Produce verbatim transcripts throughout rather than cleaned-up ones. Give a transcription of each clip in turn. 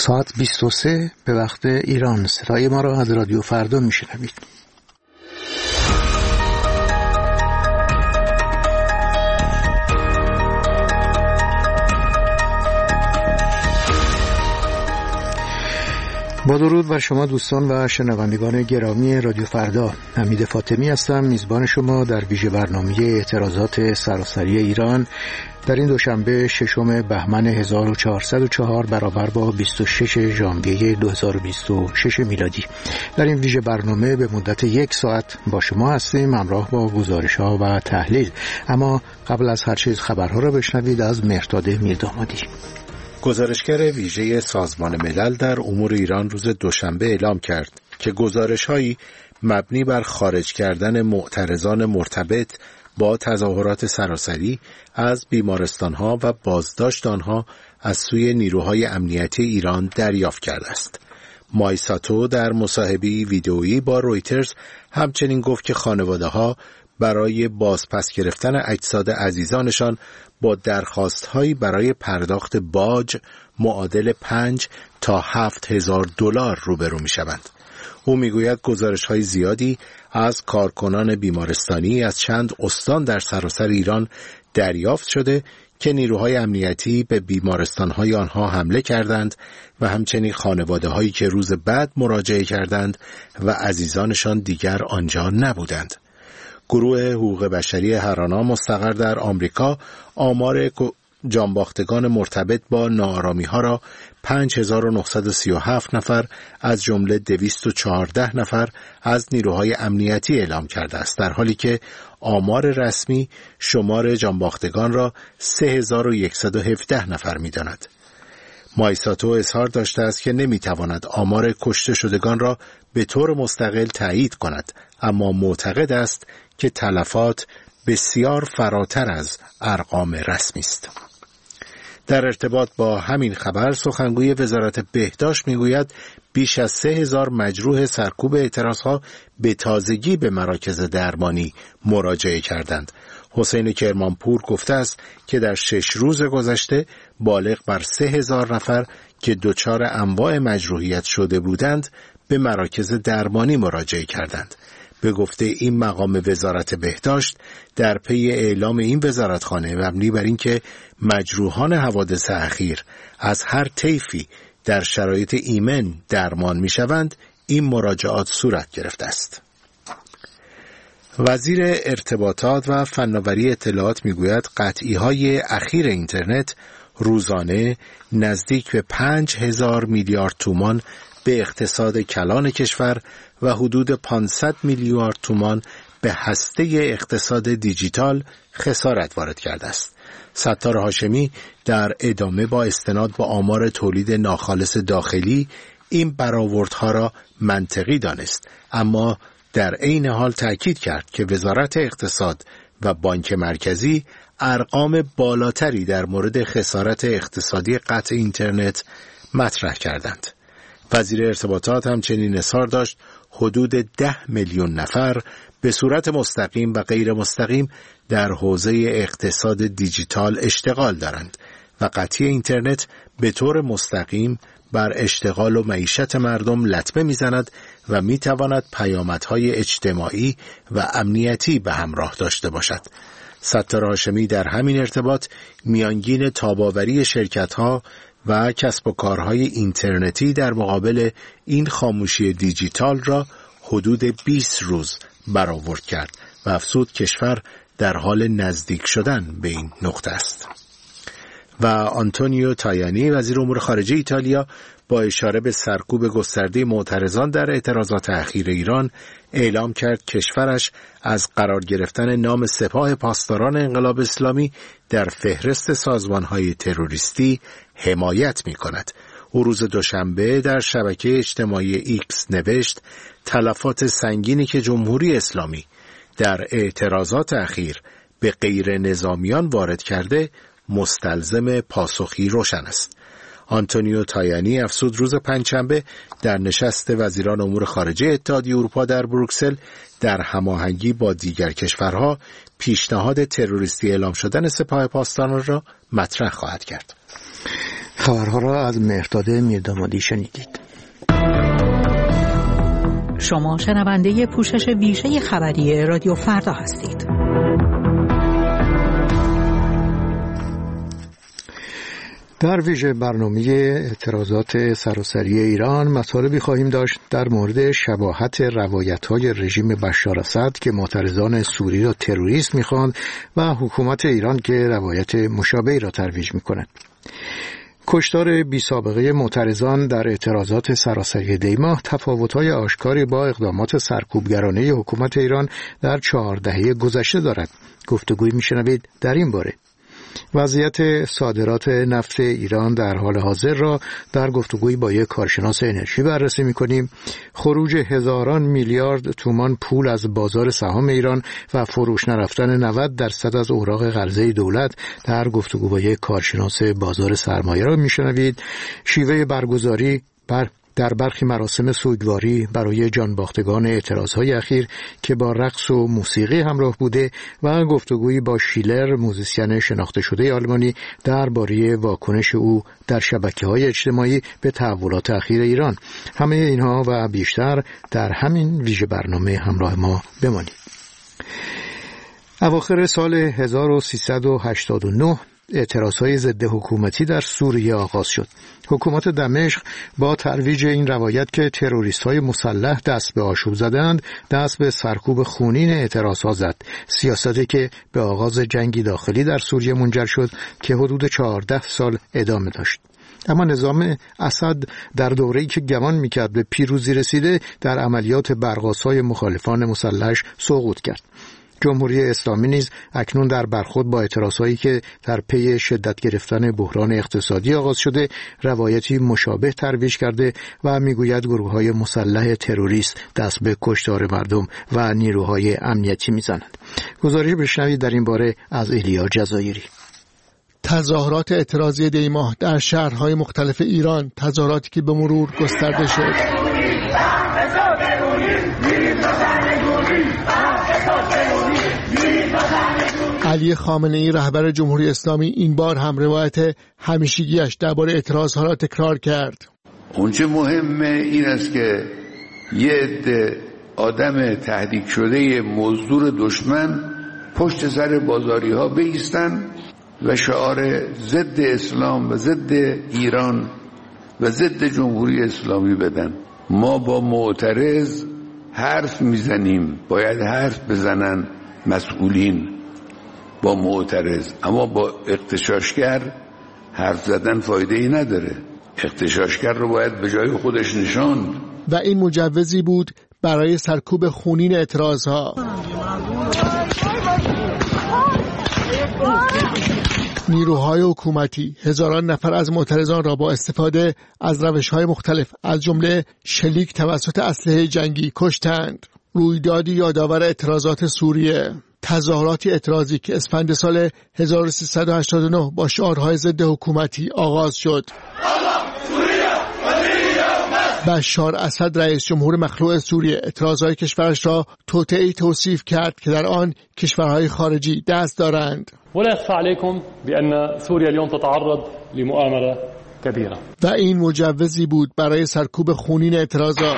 ساعت بیست و سه به وقت ایران. صدای ما را از رادیو فردا میشنوید. با درود بر شما دوستان و شنوندگان گرامی رادیو فردا، حمید فاطمی هستم، میزبان شما در ویژه برنامه اعتراضات سراسری ایران در این دوشنبه ششم بهمن هزار و چهارصد و چهار برابر با بیست و شش ژانویه دو هزار و بیست و شش میلادی. در این ویژه برنامه به مدت یک ساعت با شما هستیم، همراه با گزارش‌ها و تحلیل. اما قبل از هر چیز خبرها را بشنوید از مهرداد میردامادی. گزارشگر ویژه سازمان ملل در امور ایران روز دوشنبه اعلام کرد که گزارش‌هایی مبنی بر خارج کردن معترضان مرتبط با تظاهرات سراسری از بیمارستان‌ها و بازداشت آنها از سوی نیروهای امنیتی ایران دریافت کرده است. مایساتو در مصاحبه‌ای ویدئویی با رویترز همچنین گفت که خانواده‌ها برای بازپس گرفتن اجساد عزیزانشان با درخواست‌هایی برای پرداخت باج معادل پنج تا هفت هزار دلار روبرو می‌شوند. او میگوید گزارش‌های زیادی از کارکنان بیمارستانی از چند استان در سراسر ایران دریافت شده که نیروهای امنیتی به بیمارستان‌های آنها حمله کردند و همچنین خانواده‌هایی که روز بعد مراجعه کردند و عزیزانشان دیگر آنجا نبودند. گروه حقوق بشری هرانا مستقر در آمریکا آمار جانباختگان مرتبط با ناآرامی‌ها را پنج هزار و نهصد و سی و هفت نفر از جمله دویست و چهارده نفر از نیروهای امنیتی اعلام کرده است، در حالی که آمار رسمی شمار جانباختگان را سه هزار و صد و هفده نفر می‌داند. مایساتو اظهار داشته است که نمی‌تواند آمار کشته شدگان را به طور مستقل تایید کند، اما معتقد است که تلفات بسیار فراتر از ارقام رسمی است. در ارتباط با همین خبر سخنگوی وزارت بهداشت میگوید بیش از سه هزار مجروح سرکوب اعتراضها به تازگی به مراکز درمانی مراجعه کردند. حسین کرمانپور گفته است که در شش روز گذشته بالغ بر سه هزار نفر که دچار انواع مجروحیت شده بودند به مراکز درمانی مراجعه کردند. به گفته این مقام وزارت بهداشت، در پی اعلام این وزارتخانه مبنی بر اینکه مجروحان حوادث اخیر از هر طیفی در شرایط ایمن درمان می‌شوند، این مراجعات صورت گرفته است. وزیر ارتباطات و فناوری اطلاعات میگوید قطعی‌های اخیر اینترنت روزانه نزدیک به پنج هزار میلیارد تومان به اقتصاد کلان کشور و حدود پانصد میلیارد تومان به هسته اقتصاد دیجیتال خسارت وارد کرده است. ستار هاشمی در ادامه با استناد به آمار تولید ناخالص داخلی این برآوردها را منطقی دانست، اما در عین حال تأکید کرد که وزارت اقتصاد و بانک مرکزی ارقام بالاتری در مورد خسارت اقتصادی قطع اینترنت مطرح کردند. وزیر ارتباطات همچنین اظهار داشت حدود ده میلیون نفر به صورت مستقیم و غیر مستقیم در حوزه اقتصاد دیجیتال اشتغال دارند و قطعی اینترنت به طور مستقیم بر اشتغال و معیشت مردم لطمه میزند و میتواند پیامدهای اجتماعی و امنیتی به همراه داشته باشد. ستار هاشمی در همین ارتباط میانگین تاباوری شرکت‌ها و کسب و کارهای اینترنتی در مقابل این خاموشی دیجیتال را حدود بیست روز برآورد کرد و افزود کشور در حال نزدیک شدن به این نقطه است. و آنتونیو تایانی وزیر امور خارجه ایتالیا با اشاره به سرکوب گسترده معترضان در اعتراضات اخیر ایران اعلام کرد کشورش از قرار گرفتن نام سپاه پاسداران انقلاب اسلامی در فهرست سازمان‌های تروریستی حمایت می‌کند. او روز دوشنبه در شبکه اجتماعی ایکس نوشت تلفات سنگینی که جمهوری اسلامی در اعتراضات اخیر به غیر نظامیان وارد کرده مستلزم پاسخی روشن است. آنتونیو تایانی افزود روز پنجشنبه در نشست وزیران امور خارجه اتحادیه اروپا در بروکسل در هماهنگی با دیگر کشورها پیشنهاد تروریستی اعلام شدن سپاه پاسداران را مطرح خواهد کرد. خبرها را از مهرداد میردامادی شنیدید. شما شنونده پوشش ویژه خبری رادیو فردا هستید. در ویژه برنامه اعتراضات سراسری ایران مطالبی خواهیم داشت در مورد شباهت روایت‌های رژیم بشار اسد که معترضان سوری را تروریست می‌خواند و حکومت ایران که روایت مشابهی را ترویج می‌کند. کشتار بی سابقه معترضان در اعتراضات سراسری دیماه تفاوت‌های آشکاری با اقدامات سرکوبگرانه حکومت ایران در چهار دهه گذشته دارد. گفتگویی می‌شنوید در این باره. وضعیت صادرات نفت ایران در حال حاضر را در گفتگویی با یک کارشناس انرژی بررسی می‌کنیم. خروج هزاران میلیارد تومان پول از بازار سهام ایران و فروش نرفتن نود درصد از اوراق قرضه دولت در گفتگو با یک کارشناس بازار سرمایه را می‌شنوید. شیوه برگزاری بر در برخی مراسم سوگواری برای جانباختگان اعتراضهای اخیر که با رقص و موسیقی همراه بوده و گفتگویی با شیلر، موزیسین شناخته شده آلمانی درباره واکنش او در شبکه‌های اجتماعی به تحولات اخیر ایران. همه اینها و بیشتر در همین ویژه برنامه همراه ما بمانید. اواخر سال هزار و سیصد و هشتاد و نه اعتراضهای ضد حکومتی در سوریه آغاز شد. حکومت دمشق با ترویج این روایت که تروریست‌های مسلح دست به آشوب زدند، دست به سرکوب خونین اعتراضها زد. سیاستی که به آغاز جنگی داخلی در سوریه منجر شد که حدود چهارده سال ادامه داشت. اما نظام اسد در دوره‌ای که گمان می‌کرد به پیروزی رسیده، در عملیات برق‌آسای مخالفان مسلحش سقوط کرد. جمهوری اسلامی نیز اکنون در برخورد با اعتراضهایی که در پی شدت گرفتن بحران اقتصادی آغاز شده روایتی مشابه ترویج کرده و میگوید گروه‌های مسلح تروریست دست به کشتار مردم و نیروهای امنیتی میزنند. گزارش بشنوید در این باره از ایلیا جزایری. تظاهرات اعتراضی دیماه در شهرهای مختلف ایران، تظاهراتی که به مرور گسترده شد. علی خامنه‌ای رهبر جمهوری اسلامی این بار هم روایت همیشگیش درباره اعتراضها را تکرار کرد. اونچه مهمه این است که یه عده آدم تهدید شده مزدور دشمن پشت سر بازاری ها بایستن و شعار ضد اسلام و ضد ایران و ضد جمهوری اسلامی بدن. ما با معترض حرف میزنیم، باید حرف بزنن مسئولین با معترض، اما با اغتشاشگر حرف زدن فایده ای نداره. اغتشاشگر رو باید به جای خودش نشاند. و این مجوزی بود برای سرکوب خونین اعتراضها. نیروهای حکومتی هزاران نفر از معترضان را با استفاده از روش‌های مختلف از جمله شلیک توسط اسلحه جنگی کشتند. رویدادی یادآور اعتراضات سوریه. تظاهراتی اعتراضی که اسفند سال هزار و سیصد و هشتاد و نه با شعارهای ضد حکومتی آغاز شد. بشار اسد رئیس جمهور مخلوع سوریه اعتراضهای کشورش را توطئه‌ای توصیف کرد که در آن کشورهای خارجی دست دارند. ولا يخفى عليكم بأن سوريا اليوم تتعرض لمؤامرة كبيرة. و این مجوزی بود برای سرکوب خونین اعتراضات.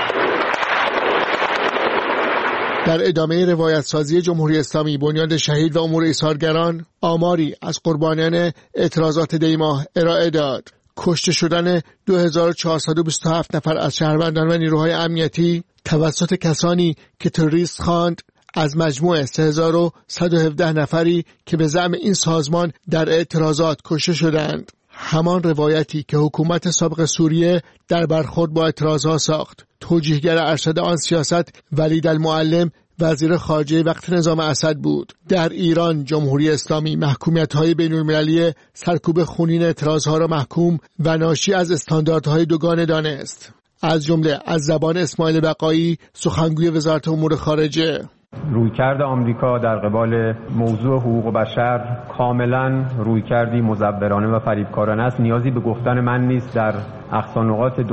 در ادامه روایت سازی جمهوری اسلامی، بنیاد شهید و امور ایثارگران آماری از قربانیان اعتراضات دیماه ارائه داد. کشته شدن دو هزار و چهارصد و بیست و هفت نفر از شهروندان و نیروهای امنیتی توسط کسانی که تروریست خواند از مجموع سه هزار و صد و هفده نفری که به زعم این سازمان در اعتراضات کشته شدند. همان روایتی که حکومت سابق سوریه در برخورد با اعتراضها ساخت. توجیهگر ارشد آن سیاست ولید المعلم وزیر خارجه وقت نظام اسد بود. در ایران جمهوری اسلامی محکومیت‌های بین‌المللی سرکوب خونین اعتراضها را محکوم و ناشی از استانداردهای دوگانه دانست. از جمله از زبان اسماعیل بقایی، سخنگوی وزارت امور خارجه. رویکرد آمریکا در قبال موضوع حقوق بشر کاملا رویکردی مزورانه و فریبکارانه است. نیازی به گفتن من نیست، در اقصا نقاط دنیا شما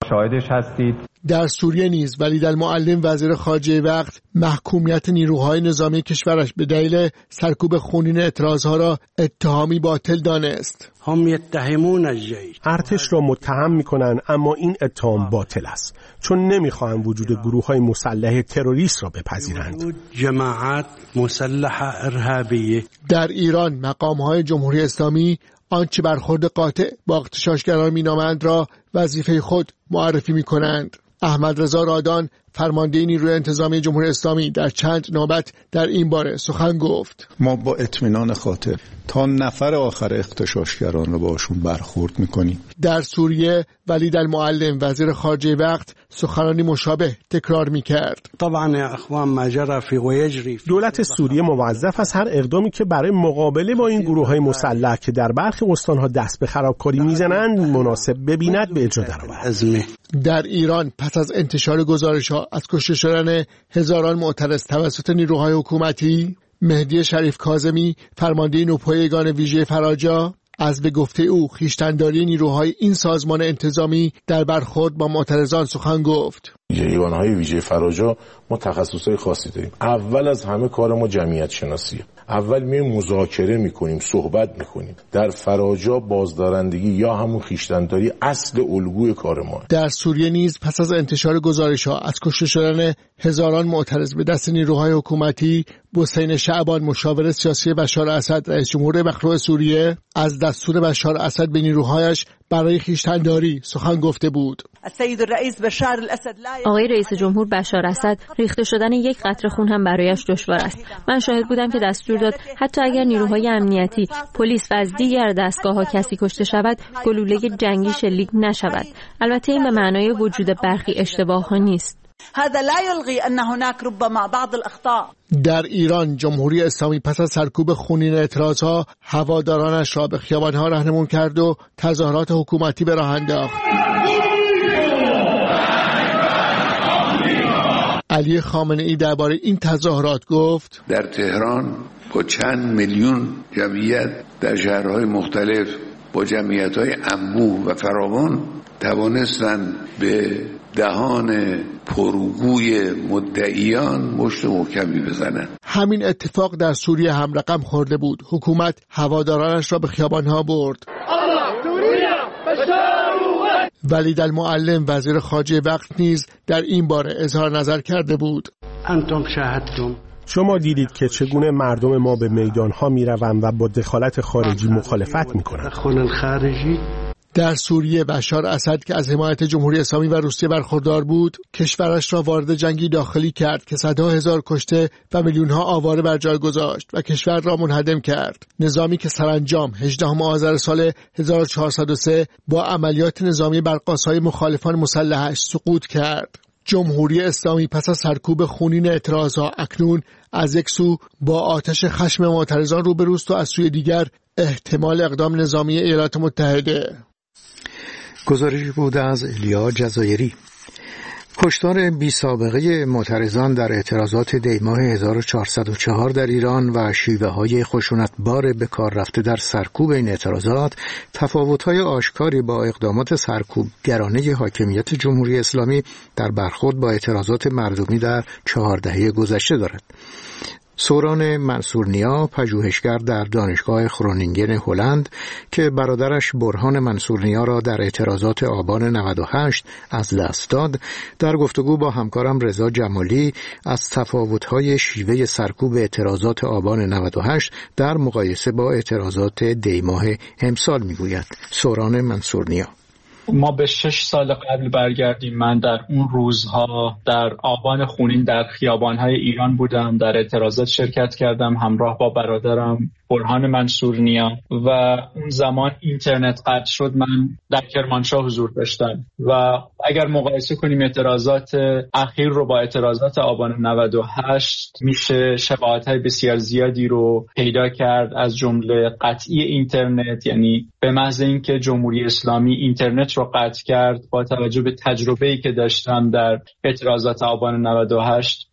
شاهدش هستید. در سوریه نیز ولیدالمعلم وزیر خارجه وقت محکومیت نیروهای نظامی کشورش به دلیل سرکوب خونین اعتراضها را اتهامی باطل دانست. هم یتهمون الجیش، ارتش را متهم می‌کنند، اما این اتهام باطل است، چون نمی‌خواهند وجود گروه‌های مسلح تروریست را بپذیرند. جماعات مسلحه ارهابیه. در ایران مقام‌های جمهوری اسلامی آنچه برخورد قاطع با اغتشاشگران می‌نامند را وظیفه خود معرفی می‌کنند. احمد رضا رادان فرمانده نیروی انتظامی جمهوری اسلامی در چند نوبت در این باره سخن گفت. ما با اطمینان خاطر تا نفر آخر اغتشاشگران رو باشون برخورد میکنیم. در سوریه ولیدالمعلم وزیر خارجه وقت سخنانی مشابه تکرار میکرد. طبعا یا اخوان ما جرى فی و یجری. دولت سوریه موظف است هر اقدامی که برای مقابله با این گروه‌های مسلح که در برخی استان‌ها دست به خرابکاری میزنند مناسب ببیند به اجرا درآورد. در ایران پس از انتشار گزارش‌ها از کشته شدن هزاران معترض توسط نیروهای حکومتی، مهدی شریف کاظمی فرمانده نوپای یگان ویژه فراجا از به گفته او خویشتن‌داری نیروهای این سازمان انتظامی در برخورد با معترضان سخن گفت. یگانهای ویژه فراجا ما تخصصهای خاصی داریم. اول از همه کار ما جمعیت شناسیه. اول میایم مذاکره میکنیم، صحبت میکنیم. در فراجا بازدارندگی یا همون خویشتن‌داری اصل الگوی کار ما. در سوریه نیز پس از انتشار گزارش‌ها از کشته شدن هزاران معترض به دست نیروهای حکومتی، حسین شعبان مشاور سیاسی بشار اسد رئیس جمهور مخلوع سوریه از دستور بشار اسد به نیروهایش برای خویشتن‌داری سخن گفته بود. آقای رئیس جمهور بشار اسد ریخته شدن یک قطره خون هم برایش دشوار است. من شاهد بودم که دستور داد حتی اگر نیروهای امنیتی، پلیس و از دیگر دستگاه‌ها کسی کشته شود، گلوله جنگی شلیک نشود. البته این به معنای وجود برخی اشتباه‌ها نیست. هذا لا يلغي ان هناك ربما بعض الاخطاء. در ایران جمهوری اسلامی پس از سرکوب خونین اعتراضها هوادارانش را به خیابان‌ها راهنمون کرد و تظاهرات حکومتی به راه انداخت. علی خامنه‌ای درباره این تظاهرات گفت: در تهران با چند میلیون جمعیت در شهرهای مختلف با جمعیت‌های انبوه و فراوان توانستند به دهان پرگوی مدعیان مشت محکمی بزنند. همین اتفاق در سوریه هم رقم خورده بود. حکومت هوادارانش را به خیابان‌ها برد. ولیدالمعلم وزیر خارجه وقت نیز در این باره اظهار نظر کرده بود. انتم شاهدتم، شما دیدید که چگونه مردم ما به میدان‌ها می‌روند و با دخالت خارجی مخالفت می‌کنند. در سوریه بشار اسد که از حمایت جمهوری اسلامی و روسیه برخوردار بود، کشورش را وارد جنگی داخلی کرد که صدها هزار کشته و میلیون‌ها آواره بر جای گذاشت و کشور را منهدم کرد. نظامی که سرانجام هجدهم آذر سال هزار و چهارصد و سه با عملیات نظامی بر قاسهای مخالفان مسلحش سقوط کرد. جمهوری اسلامی پس از سرکوب خونین اعتراضها اکنون از یک سو با آتش خشم معترضان روبروست و از سوی دیگر احتمال اقدام نظامی ایالات متحده. گزارشی بود از الیا جزایری. کشتار بی سابقه معترضان در اعتراضات دیماه هزار و چهارصد و چهار در ایران و شیوه های خشونتبار به کار رفته در سرکوب این اعتراضات تفاوت های آشکاری با اقدامات سرکوبگرانه حاکمیت جمهوری اسلامی در برخورد با اعتراضات مردمی در چهار دهه گذشته دارد. سوران منصورنیا پژوهشگر در دانشگاه خرونینگن هلند که برادرش برهان منصورنیا را در اعتراضات آبان نود و هشت از دست داد، در گفتگو با همکارم رضا جمالی از تفاوت‌های شیوه سرکوب اعتراضات آبان نود و هشت در مقایسه با اعتراضات دیماه امسال میگوید. سوران منصورنیا: ما به شش سال قبل برگردیم. من در اون روزها در آبان خونین در خیابان‌های ایران بودم، در اعتراضات شرکت کردم همراه با برادرم برهان منصورنیا و اون زمان اینترنت قطع شد. من در کرمانشاه حضور داشتم و اگر مقایسه کنیم اعتراضات اخیر رو با اعتراضات آبان نود و هشت میشه شباهت‌های بسیار زیادی رو پیدا کرد، از جمله قطعی اینترنت، یعنی به محض اینکه جمهوری اسلامی اینترنت رو قطع کرد با توجه به تجربه‌ای که داشتم در اعتراضات آبان نود و هشت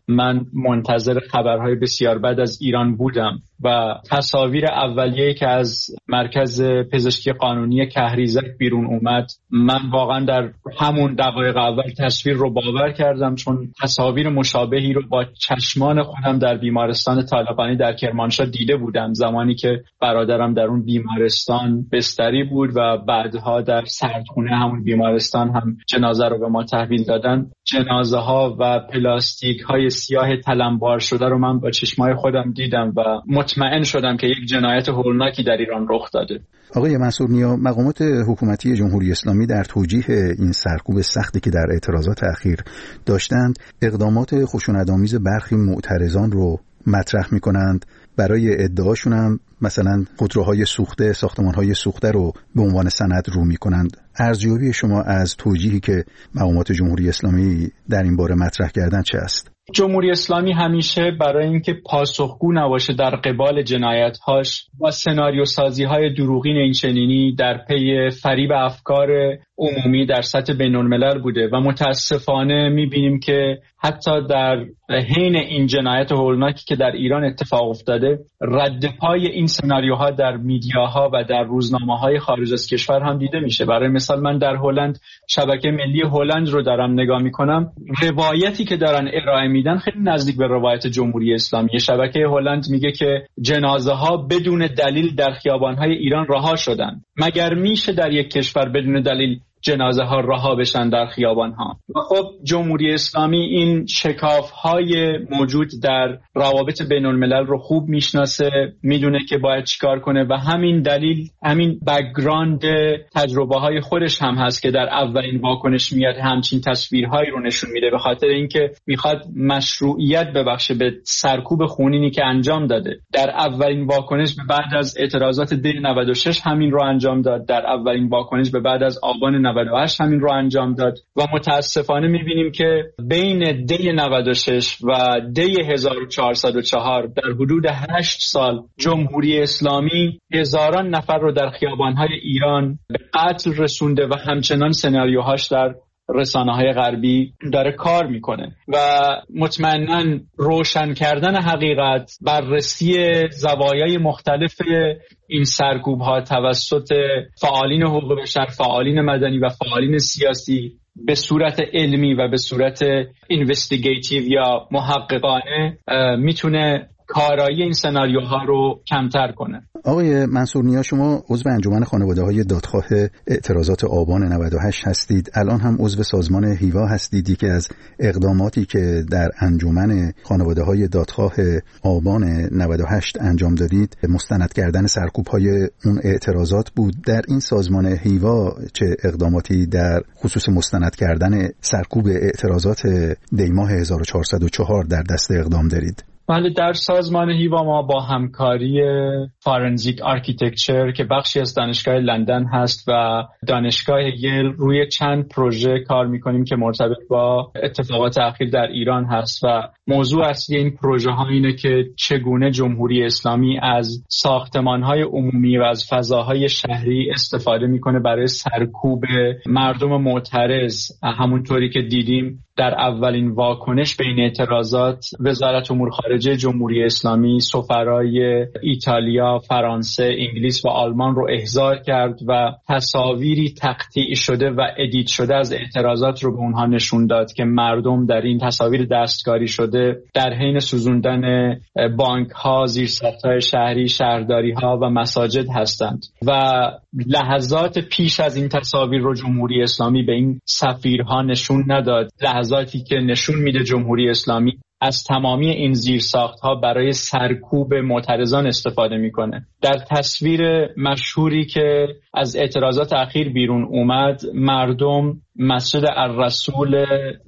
من منتظر خبرهای بسیار بد از ایران بودم و تصاویر اولیه‌ای که از مرکز پزشکی قانونی کهریزک بیرون اومد، من واقعا در همون دقایق اول تصویر رو باور کردم، چون تصاویر مشابهی رو با چشمان خودم در بیمارستان طالقانی در کرمانشاه دیده بودم، زمانی که برادرم در اون بیمارستان بستری بود و بعدها در سردخونه همون بیمارستان هم جنازه رو به ما تحویل دادن. جنازه ها و پلاستیک های سیاه تلمبار شده رو من با چشمای خودم دیدم و مطمئن شدم که یک جنایت هولناکی در ایران رخ داده. آقای منصور نیا، مقامات حکومتی جمهوری اسلامی در توجیه این سرکوب سختی که در اعتراضات اخیر داشتند، اقدامات خشونت‌آمیز برخی معترضان رو مطرح می‌کنند. برای ادعاشون هم مثلا خودروهای سوخته، ساختمان‌های سوخته رو به عنوان سند رو می‌کنند. ارزیابی شما از توجیهی که مقامات جمهوری اسلامی در این باره مطرح کردن چه است؟ جمهوری اسلامی همیشه برای اینکه پاسخگو نباشه در قبال جنایت‌هاش با سناریو سازی‌های دروغین این چنینی در پی فریب افکار عمومی در سطح بین‌الملل بوده و متاسفانه می‌بینیم که حتی در حین این جنایت هولناکی که در ایران اتفاق افتاده، رد پای این سناریوها در میدیاها و در روزنامه‌های خارج از کشور هم دیده میشه. برای مثال من در هلند شبکه ملی هلند رو دارم نگاه میکنم، روایتی که دارن ارائه میدن خیلی نزدیک به روایت جمهوری اسلامی. شبکه هلند میگه که جنازه ها بدون دلیل در خیابان‌های ایران رها شدن. مگر میشه در یک کشور بدون دلیل جنازه ها رها بشن در خیابان ها؟ و خب جمهوری اسلامی این شکاف های موجود در روابط بین الملل رو خوب میشناسه، میدونه که باید چیکار کنه و همین دلیل، همین بک‌گراند تجربه های خودش هم هست که در اولین واکنش میاد همچین تصویرهایی رو نشون میده، به خاطر اینکه میخواد مشروعیت ببخشه به سرکوب خونینی که انجام داده. در اولین واکنش به بعد از اعتراضات دی نود و شش همین رو انجام داد، در اولین واکنش به بعد از آبان نود و هشت همین رو انجام داد و متاسفانه میبینیم که بین دی نود و شش و دی هزار و چهارصد و چهار در حدود هشت سال جمهوری اسلامی هزاران نفر رو در خیابان‌های ایران به قتل رسونده و همچنان سناریوهاش در رسانه‌های غربی داره کار میکنه و مطمئناً روشن کردن حقیقت، بررسی زوایای مختلف این سرکوب‌ها توسط فعالین حقوق بشر، فعالین مدنی و فعالین سیاسی به صورت علمی و به صورت اینوستیگیتیو یا محققانه میتونه کارایی این سناریوها رو کمتر کنه. آقای منصور نیا، شما عضو انجمن خانواده‌های دادخواه اعتراضات آبان نود و هشت هستید. الان هم عضو سازمان هیوا هستید که از اقداماتی که در انجمن خانواده‌های دادخواه آبان نود و هشت انجام دادید مستند کردن سرکوب‌های اون اعتراضات بود. در این سازمان هیوا چه اقداماتی در خصوص مستند کردن سرکوب اعتراضات دیماه هزار و چهارصد و چهار در دست اقدام دارید؟ بله، در سازمان هیوا ما با همکاری فارنزیک آرکیتکچر که بخشی از دانشگاه لندن هست و دانشگاه یل روی چند پروژه کار میکنیم که مرتبط با اتفاقات اخیر در ایران هست و موضوع اصلی این پروژه ها اینه که چگونه جمهوری اسلامی از ساختمان‌های عمومی و از فضاهای شهری استفاده میکنه برای سرکوب مردم معترض. همونطوری که دیدیم در اولین واکنش بین اعتراضات، وزارت امور خارجه جمهوری اسلامی سفرای ایتالیا، فرانسه، انگلیس و آلمان رو احضار کرد و تصاویری تقطیع شده و ادیت شده از اعتراضات رو به اونها نشون داد که مردم در این تصاویر دستکاری شده در حین سوزوندن بانک ها، زیرساخت‌های شهری، شهرداری ها و مساجد هستند و لحظات پیش از این تصاویر رو جمهوری اسلامی به این سفیرها نشون نداد. لحظاتی که نشون میده جمهوری اسلامی از تمامی این زیرساخت‌ها برای سرکوب معترضان استفاده میکنه. در تصویر مشهوری که از اعتراضات اخیر بیرون اومد، مردم مسجد الرسول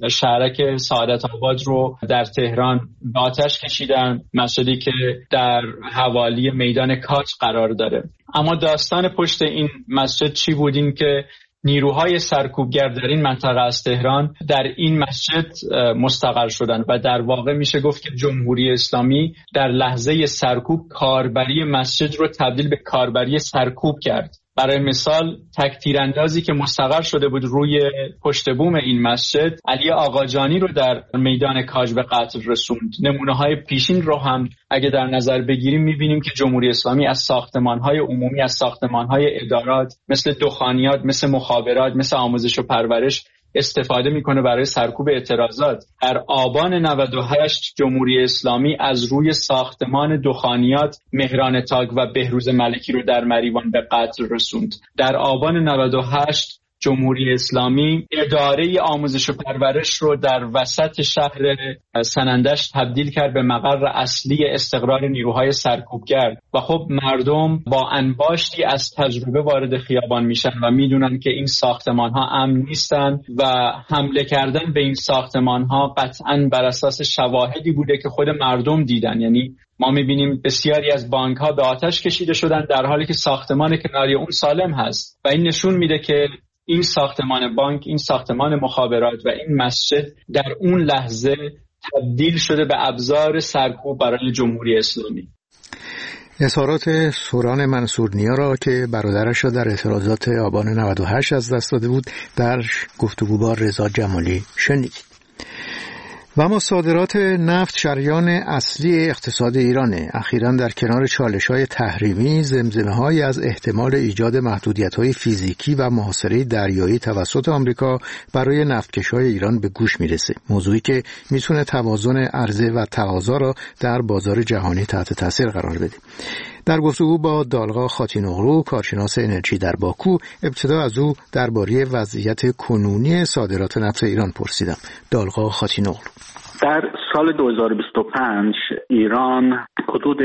شهرک سعادت آباد رو در تهران به آتش کشیدن، مسجدی که در حوالی میدان کاج قرار داره. اما داستان پشت این مسجد چی بود؟ این که نیروهای سرکوبگر در این منطقه از تهران در این مسجد مستقر شدن و در واقع میشه گفت که جمهوری اسلامی در لحظه سرکوب کاربری مسجد رو تبدیل به کاربری سرکوب کرد برای مثال تک تیراندازی که مستقر شده بود روی پشت بوم این مسجد، علی آقاجانی رو در میدان کاج به قتل رسوند. نمونه‌های پیشین رو هم اگه در نظر بگیریم می‌بینیم که جمهوری اسلامی از ساختمان‌های عمومی، از ساختمان‌های ادارات مثل دخانیات، مثل مخابرات، مثل آموزش و پرورش استفاده میکنه برای سرکوب اعتراضات. در آبان نود و هشت جمهوری اسلامی از روی ساختمان دخانیات مهران تاگ و بهروز ملکی رو در مریوان به قتل رسوند. در آبان نود و هشت جمهوری اسلامی اداره آموزش و پرورش رو در وسط شهر سنندج تبدیل کرد به مقر اصلی استقرار نیروهای سرکوبگر و خب مردم با انباشتی از تجربه وارد خیابان میشن و میدونن که این ساختمان ها امن نیستن و حمله کردن به این ساختمان ها قطعاً بر اساس شواهدی بوده که خود مردم دیدن. یعنی ما میبینیم بسیاری از بانک ها به آتش کشیده شدن در حالی که ساختمان کناری اون سالم هست و این نشون میده که این ساختمان بانک، این ساختمان مخابرات و این مسجد در اون لحظه تبدیل شده به ابزار سرکوب برای جمهوری اسلامی. اظهارات سوران منصورنیا را که برادرش را در اعتراضات آبان نود و هشت از دست داده بود در گفتگو با رضا جمالی شنید. و اما صادرات نفت شریان اصلی اقتصاد ایرانه. اخیراً در کنار چالش‌های تحریمی، زمزمه‌هایی از احتمال ایجاد محدودیت‌های فیزیکی و محاصره دریایی توسط آمریکا برای نفتکش‌های ایران به گوش میرسه. موضوعی که میتونه توازن عرضه و تقاضا را در بازار جهانی تحت تاثیر قرار بده. در گفتگو با دالغا خاتینوغلو، کارشناس انرژی در باکو، ابتدا از او درباره وضعیت کنونی صادرات نفت ایران پرسیدم. دالغا خاتینوغلو: در سال دو هزار و بیست و پنج ایران حدود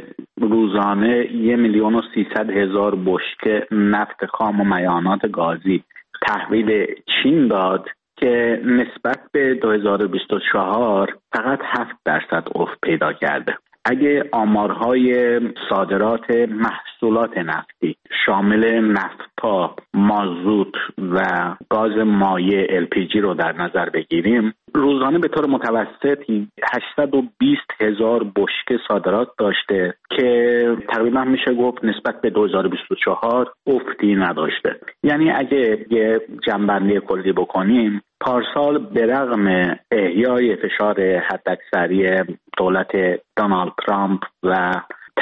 روزانه یک میلیون و سیصد هزار بشکه نفت خام و مایعات گازی تحویل چین داد که نسبت به دو هزار و بیست و چهار فقط هفت درصد افت پیدا کرده. اگه آمارهای صادرات محصولات نفتی شامل نفتا، مازوت و گاز مایع ال پی جی رو در نظر بگیریم، روزانه به طور متوسط هشتصد و بیست هزار بشکه صادرات داشته که تقریبا میشه گفت نسبت به دو هزار و بیست و چهار افتی نداشته. یعنی اگه یه جمع‌بندی کلی بکنیم، پارسال به رغم احیای فشار حداکثری دولت دونالد ترامپ و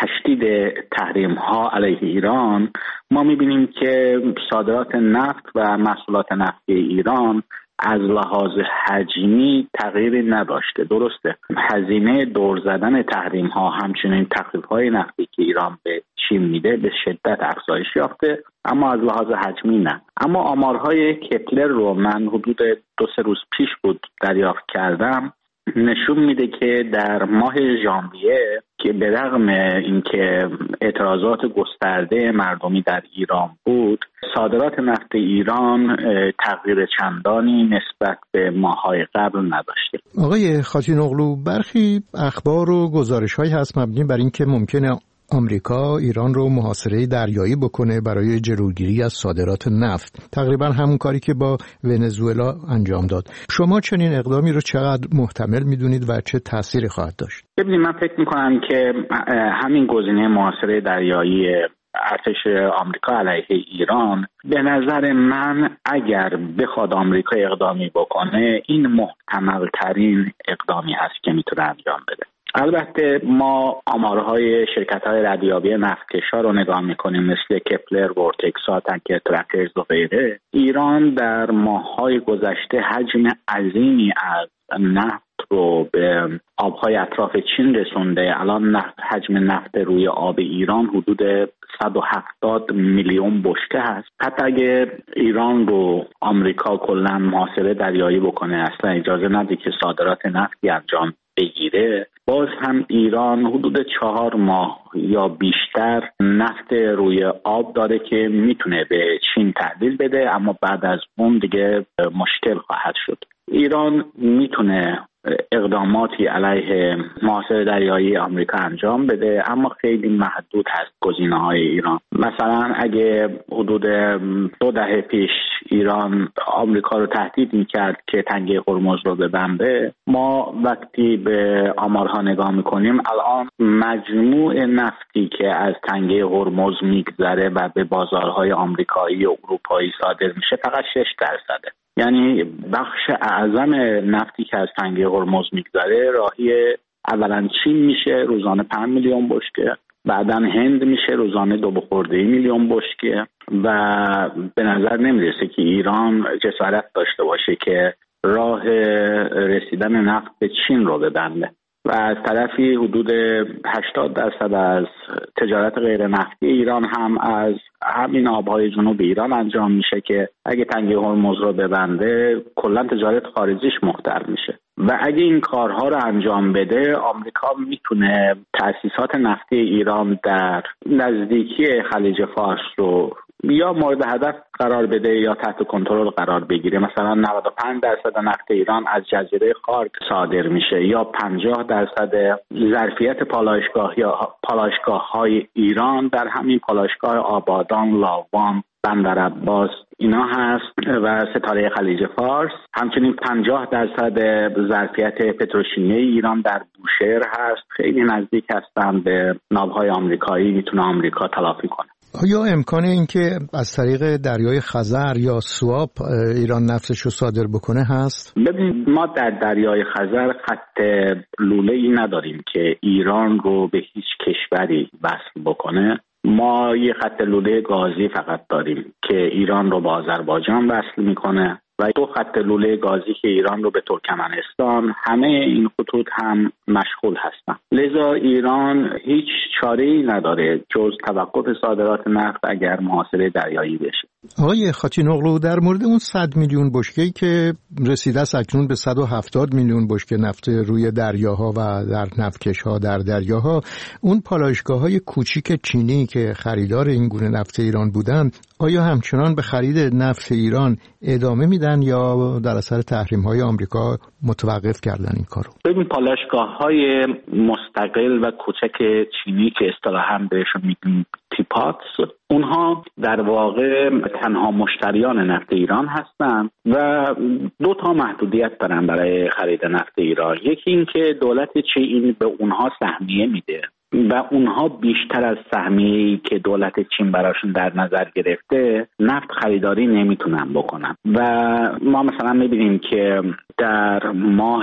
تشدید تحریم ها علیه ایران، ما میبینیم که صادرات نفت و محصولات نفتی ایران از لحاظ حجمی تغییری نداشته. درسته هزینه دور زدن تحریم ها، همچنین تخفیف های نفتی که ایران به چین میده به شدت افزایش یافته، اما از لحاظ حجمی نه. اما آمارهای کپلر رو من حدود دو سه روز پیش بود دریافت کردم، نشون میده که در ماه ژانویه که به رغم اینکه اعتراضات گسترده مردمی در ایران بود، صادرات نفت ایران تغییر چندانی نسبت به ماه‌های قبل نداشته. آقای خاتینوغلو، برخی اخبار و گزارش‌هایی هست مبنی بر اینکه ممکنه آمریکا ایران رو محاصره دریایی بکنه برای جلوگیری از صادرات نفت، تقریبا همون کاری که با ونزوئلا انجام داد. شما چنین اقدامی رو چقدر محتمل میدونید و چه تأثیری خواهد داشت؟ ببینید، من فکر میکنم که همین گزینه محاصره دریایی ارتش آمریکا علیه ایران، به نظر من اگر بخواد آمریکا اقدامی بکنه، این محتمل ترین اقدامی هست که میتونه انجام بده. البته ما آمارهای شرکت‌های ردیابی نفتکشا رو نگاه می‌کنیم، مثل کپلر، ورتکسا، تانکر ترکرز و غیره. ایران در ماه‌های گذشته حجم عظیمی از نفت رو به آب‌های اطراف چین رسونده. الان نفت حجم نفت روی آب ایران حدود صد و هفتاد میلیون بشکه هست. حتی اگه ایران رو آمریکا کلاً محاصره دریایی بکنه، اصلا اجازه نده که صادرات نفتی انجام بگیره، باز هم ایران حدود چهار ماه یا بیشتر نفت روی آب داره که میتونه به چین تحویل بده، اما بعد از اون دیگه مشکل خواهد شد. ایران میتونه اقداماتی علیه محاصره دریایی آمریکا انجام بده، اما خیلی محدود هست گزینه‌های ایران. مثلا اگه حدود دو دهه پیش ایران آمریکا رو تهدید میکرد که تنگه هرمز رو ببنده، ما وقتی به آمارها نگاه میکنیم الان مجموع نفتی که از تنگه هرمز میگذره و به بازارهای آمریکایی و اروپایی صادر میشه فقط شش درصده. یعنی بخش اعظم نفتی که از تنگه هرمز میگذره راهی اولا چین میشه روزانه پنج میلیون بشکه، بعدا هند میشه روزانه دو خورده میلیون بشکه و به نظر نمیرسه که ایران جسارت داشته باشه که راه رسیدن نفت به چین رو ببنده. و از طرفی حدود هشتاد درصد از تجارت غیر نفتی ایران هم از همین آبهای جنوب ایران انجام میشه که اگه تنگه هرمز رو ببنده کلا تجارت خارجیش مختل میشه. و اگه این کارها رو انجام بده آمریکا میتونه تأسیسات نفتی ایران در نزدیکی خلیج فارس رو یا مورد هدف قرار بده یا تحت کنترل قرار بگیره. مثلا نود و پنج درصد نفت ایران از جزیره خارک صادر میشه یا پنجاه درصد ظرفیت پالایشگاه یا پالایشگاه های ایران در همین پالایشگاه آبادان، لاوان، بندر عباس اینا هست و ستاره خلیج فارس. همچنین پنجاه درصد ظرفیت پتروشیمی ایران در بوشهر هست. خیلی نزدیک هستن به ناوهای آمریکایی، میتونه آمریکا تلافی کنه. آیا امکان این که از طریق دریای خزر یا سواب ایران نفتش رو صادر بکنه هست؟ ببین ما در دریای خزر خط لوله‌ای نداریم که ایران رو به هیچ کشوری وصل بکنه. ما یه خط لوله گازی فقط داریم که ایران رو با آذربایجان وصل میکنه و دو خط لوله گازی که ایران رو به ترکمنستان. همه این خطوط هم مشغول هستن، لذا ایران هیچ چاره‌ای نداره جز توقف صادرات نفت اگر محاصره دریایی بشه. آقای خاچینوغلو، در مورد اون صد میلیون بشکه‌ای که رسیده است اکنون به صد و هفتاد میلیون بشکه نفت روی دریاها و در نفتکش‌ها در دریاها، اون پالایشگاه‌های کوچیک چینی که خریدار این گونه نفت ایران بودن، آیا همچنان به خرید نفت ایران ادامه میدن یا در اثر تحریم‌های آمریکا متوقف کردن این کارو؟ ببین پالایشگاه‌های مستقل و کوچک چینی که اصطلاحاً بهشون میگیم تیپاتس، اونها در واقع تنها مشتریان نفت ایران هستن و دو تا محدودیت دارن برای خرید نفت ایران. یکی این که دولت چین به اونها سهمیه میده و اونها بیشتر از سهمیه‌ای که دولت چین براشون در نظر گرفته نفت خریداری نمیتونن بکنن. و ما مثلا میبینیم که در ماه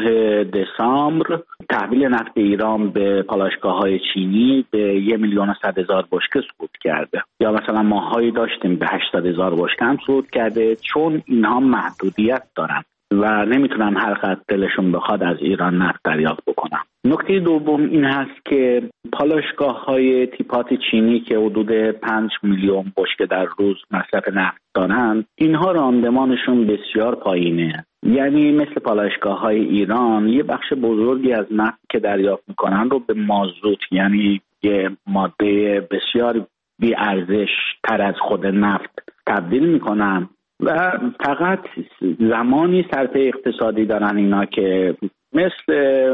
دسامبر تحویل نفت ایران به پالایشگاه‌های چینی به یک میلیون و صد هزار بشکه صعود کرده، یا مثلا ماهایی داشتیم به هشتصد هزار بشکه هم صعود کرده، چون اینها محدودیت دارن و نمیتونن هر قدر دلشون بخواد از ایران نفت دریافت بکنن. نکته دوم این هست که پالایشگاه‌های تیپات چینی که حدود پنج میلیون بشکه در روز مصرف نفت دارن، اینها راندمانشون بسیار پایینه. یعنی مثل پالایشگاه‌های ایران یه بخش بزرگی از نفت که دریافت میکنن رو به مازوت، یعنی یه ماده بسیار بی ارزش تر از خود نفت تبدیل میکنن و فقط زمانی صرفه اقتصادی دارن اینا که مثل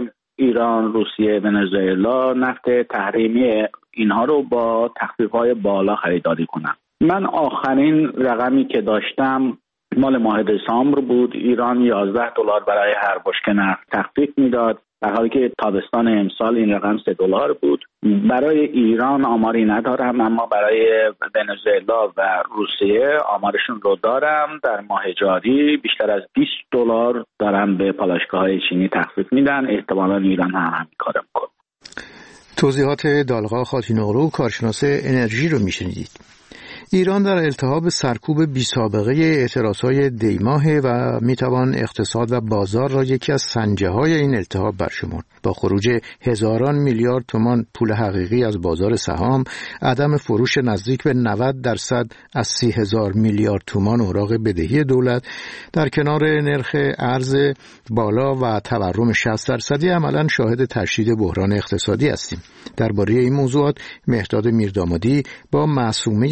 ایران، روسیه، ونزوئلا نفت تحریمی اینها رو با تخفیف‌های بالا خریداری کنن. من آخرین رقمی که داشتم مال ماه دسامبر بود. ایران یازده دلار برای هر بشکه نفت تخفیف میداد، در حالی که تابستان امسال این رقم سه دلار بود. برای ایران آماری ندارم، اما برای ونزوئلا و روسیه آمارشون رو دارم. در ماه جاری بیشتر از بیست دلار دارن به پالایشگاه‌های چینی تخفیف میدن. احتمالاً ایران هم همین کارو میکنه. توضیحات دالغا خاچینوغلو، کارشناس انرژی رو میشنیدید. ایران در التهاب سرکوب بی‌سابقه اعتراضهای دیماه و میتوان اقتصاد و بازار را یکی از سنجه‌های این التهاب برشمرد. با خروج هزاران میلیارد تومان پول حقیقی از بازار سهام، عدم فروش نزدیک به نود درصد از سی هزار میلیارد تومان اوراق بدهی دولت، در کنار نرخ ارز بالا و تورم شصت درصدی، عملاً شاهد تشدید بحران اقتصادی هستیم. درباره این موضوعات مهرداد میردامادی با معصومه طاهر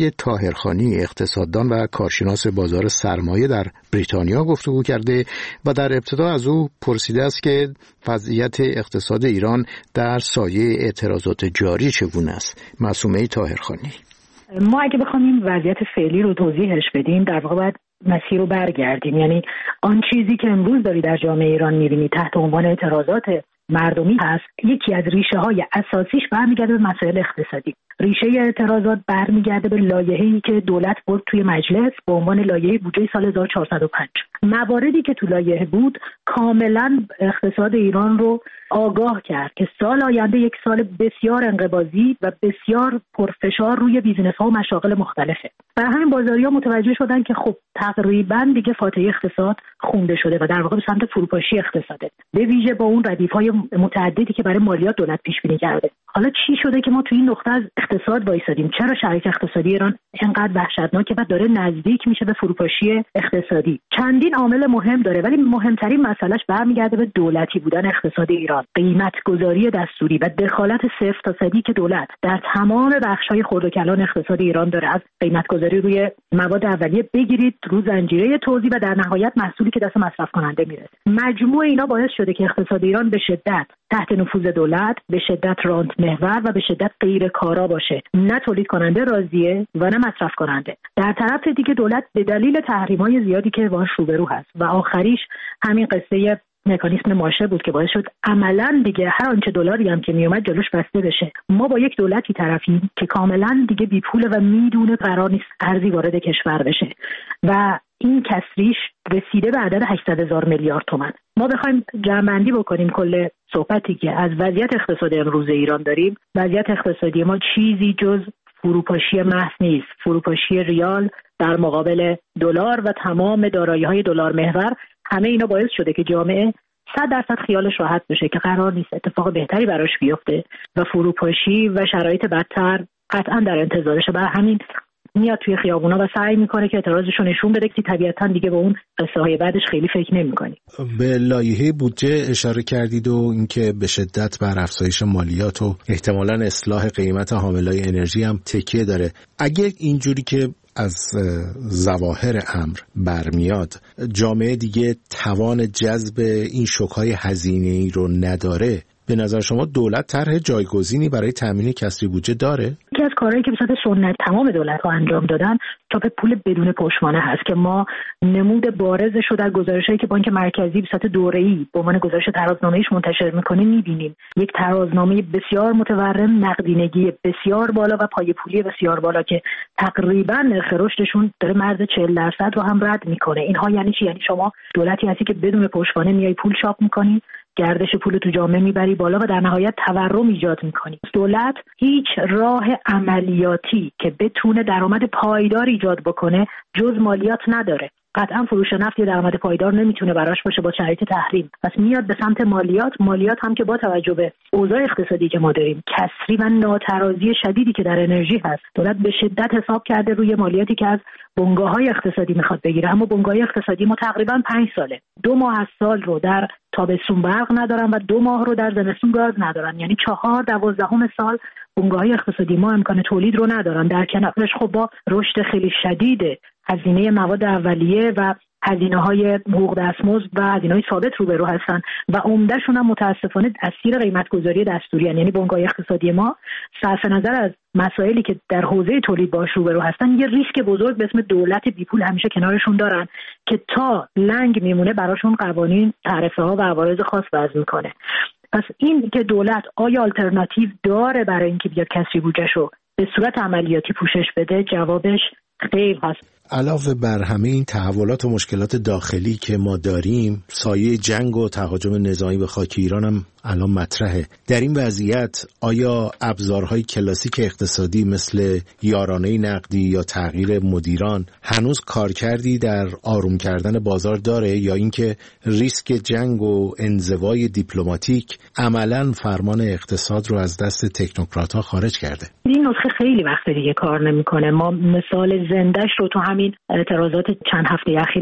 طاهرخانی اقتصاددان و کارشناس بازار سرمایه در بریتانیا گفتگو کرده و در ابتدا از او پرسیده است که وضعیت اقتصاد ایران در سایه اعتراضات جاری چگونه است. معصومه طاهرخانی: ما اگه بخوایم این وضعیت فعلی رو توضیحش بدیم، در واقع باید مسیر رو برگردیم. یعنی آن چیزی که امروز داری در جامعه ایران می‌بینی تحت عنوان اعتراضات مردمی هست، یکی از ریشه های اساسیش برمیگرده به مسائل اقتصادی. ریشه اعتراضات برمیگرده به لایحه‌ای که دولت برد توی مجلس به عنوان لایحه بودجه سال هزار و چهارصد و پنج. مواردی که تو لایحه بود کاملا اقتصاد ایران رو آگاه کرد که سال آینده یک سال بسیار انقباضی و بسیار پرفشار روی بیزینس‌ها و مشاغل مختلفه. برای همین بازاری‌ها متوجه شدن که خب تقریبا دیگه فاتحه اقتصاد خونده شده و در واقع به سمت فروپاشی اقتصاده، به ویژه با اون ردیف‌های متعددی که برای مالیات دولت پیش بینی کرده. حالا چی شده که ما تو این نقطه از اقتصاد وایسادیم؟ چرا شرایط اقتصادی ایران اینقدر وحشتناکه و داره نزدیک میشه به فروپاشی اقتصادی؟ چندین عامل مهم داره، ولی مهمترین مسئلهش برمیگرده به دولتی بودن اقتصاد ایران. قیمت گذاری دستوری و دخالت صفر تا صدی که دولت در تمام بخش‌های خرد و کلان اقتصاد ایران داره، از قیمت گذاری روی مواد اولیه بگیرید رو زنجیره توزیع و در نهایت محصولی که دست مصرف کننده میرسه. مجموع اینا باعث شده که اقتصاد ایران به شدت تحت نفوذ دولت، به شدت رانت محور و به شدت غیر کارا باشه. نه تولید کننده راضیه و نه مصرف کننده. در طرف دیگه دولت به دلیل تحریم‌های زیادی که باهاش روبرو هست و آخریش همین قصه مکانیسم ماشه بود که باعث شد عملاً دیگه هر آنچه دلاری هم که میومد جلوش بسته بشه. ما با یک دولتی طرفیم که کاملاً دیگه بی پوله و میدونه قرار نیست ارزی وارد کشور بشه و این کسریش رسیده به عدد هشتصد هزار میلیارد تومان. ما بخوایم جمع‌بندی بکنیم کل صحبتی که از وضعیت اقتصادی امروز ایران داریم، وضعیت اقتصادی ما چیزی جز فروپاشی محض نیست. فروپاشی ریال در مقابل دلار و تمام دارایی‌های دلار محور، همه اینا باعث شده که جامعه صد درصد خیالش راحت بشه که قرار نیست اتفاق بهتری براش بیفته و فروپاشی و شرایط بدتر قطعا در انتظارشه. برای همین میاد توی خیابونا و سعی میکنه که اعتراضش رو نشون بده که طبیعتاً دیگه به اون قصه های بعدش خیلی فکر نمی‌کنی. به لایحه بودجه اشاره کردید و اینکه به شدت بر افزایش مالیات و احتمالاً اصلاح قیمت حاملای انرژی هم تکیه داره. اگه اینجوری که از ظواهر امر برمیاد جامعه دیگه توان جذب این شوک‌های هزینه‌ای رو نداره، به نظر شما دولت طرح جایگزینی برای تامین کسری بودجه داره؟ یکی از کارهایی که به صورت سنت تمام دولت‌ها انجام دادن چاپ پول بدون پشتوانه هست که ما نمود بارزش رو در گزارش‌هایی که بانک مرکزی به صورت دوره‌ای به عنوان گزارش ترازنامه‌ایش منتشر می‌کنه می‌بینیم. یک ترازنامه بسیار متورم، نقدینگی بسیار بالا و پای پولی بسیار بالا که تقریباً نرخ رشدشون داره مرز چهل درصد رو هم رد می‌کنه. اینها یعنی چی؟ یعنی شما دولتی هستی که بدون پشتوانه میای پول چاپ می‌کنی، گردش پول تو جامعه میبری بالا و در نهایت تورم ایجاد میکنی. دولت هیچ راه عملیاتی که بتونه درآمد پایدار ایجاد بکنه جز مالیات نداره. قطعا فروش نفت یه درآمد پایدار نمیتونه براش باشه با شرایط تحریم. پس میاد به سمت مالیات. مالیات هم که با توجه به اوضاع اقتصادی که ما داریم، کسری و ناترازی شدیدی که در انرژی هست، دولت به شدت حساب کرده روی مالیاتی که از بنگاه‌های اقتصادی میخواد بگیره. اما بنگاه‌های اقتصادی ما تقریبا پنج ساله دو ماه از سال رو در تابستون برق ندارن و دو ماه رو در زمستون گاز ندارن. یعنی چهار دوازدهم سال بنگاه‌های اقتصادی ما امکان تولید رو ندارن. در کنارش خب با رشد خیلی شدید هزینه مواد اولیه و هزینه‌های حقوق دستمزد و هزینه‌های ثابت روبرو هستن و عمده‌شون هم متأسفانه اسیر قیمت‌گذاری دستوری هستن. یعنی بنگاه اقتصادی ما صرف نظر از مسائلی که در حوزه تولید باش روبرو هستن، یه ریسک بزرگ به اسم دولت بیپول همیشه کنارشون دارن که تا لنگ میمونه براشون قوانین، تعرفه‌ها و عوارض خاص وضع میکنه. پس این که دولت آیا آلترناتیو داره برای اینکه بیاد کسری بودجه‌شو به صورت عملیاتی پوشش بده؟ جوابش خیر هست. علاوه بر همه این تحولات و مشکلات داخلی که ما داریم، سایه جنگ و تهاجم نظامی به خاک ایران هم الان مطرحه. در این وضعیت آیا ابزارهای کلاسیک اقتصادی مثل یارانه نقدی یا تغییر مدیران هنوز کارکردی در آروم کردن بازار داره، یا اینکه ریسک جنگ و انزوای دیپلماتیک عملاً فرمان اقتصاد رو از دست تکنوکرات‌ها خارج کرده؟ این نسخه خیلی وقت دیگه کار نمیکنه. ما مثال زندهش رو تو همین اعتراضات چند هفته اخیر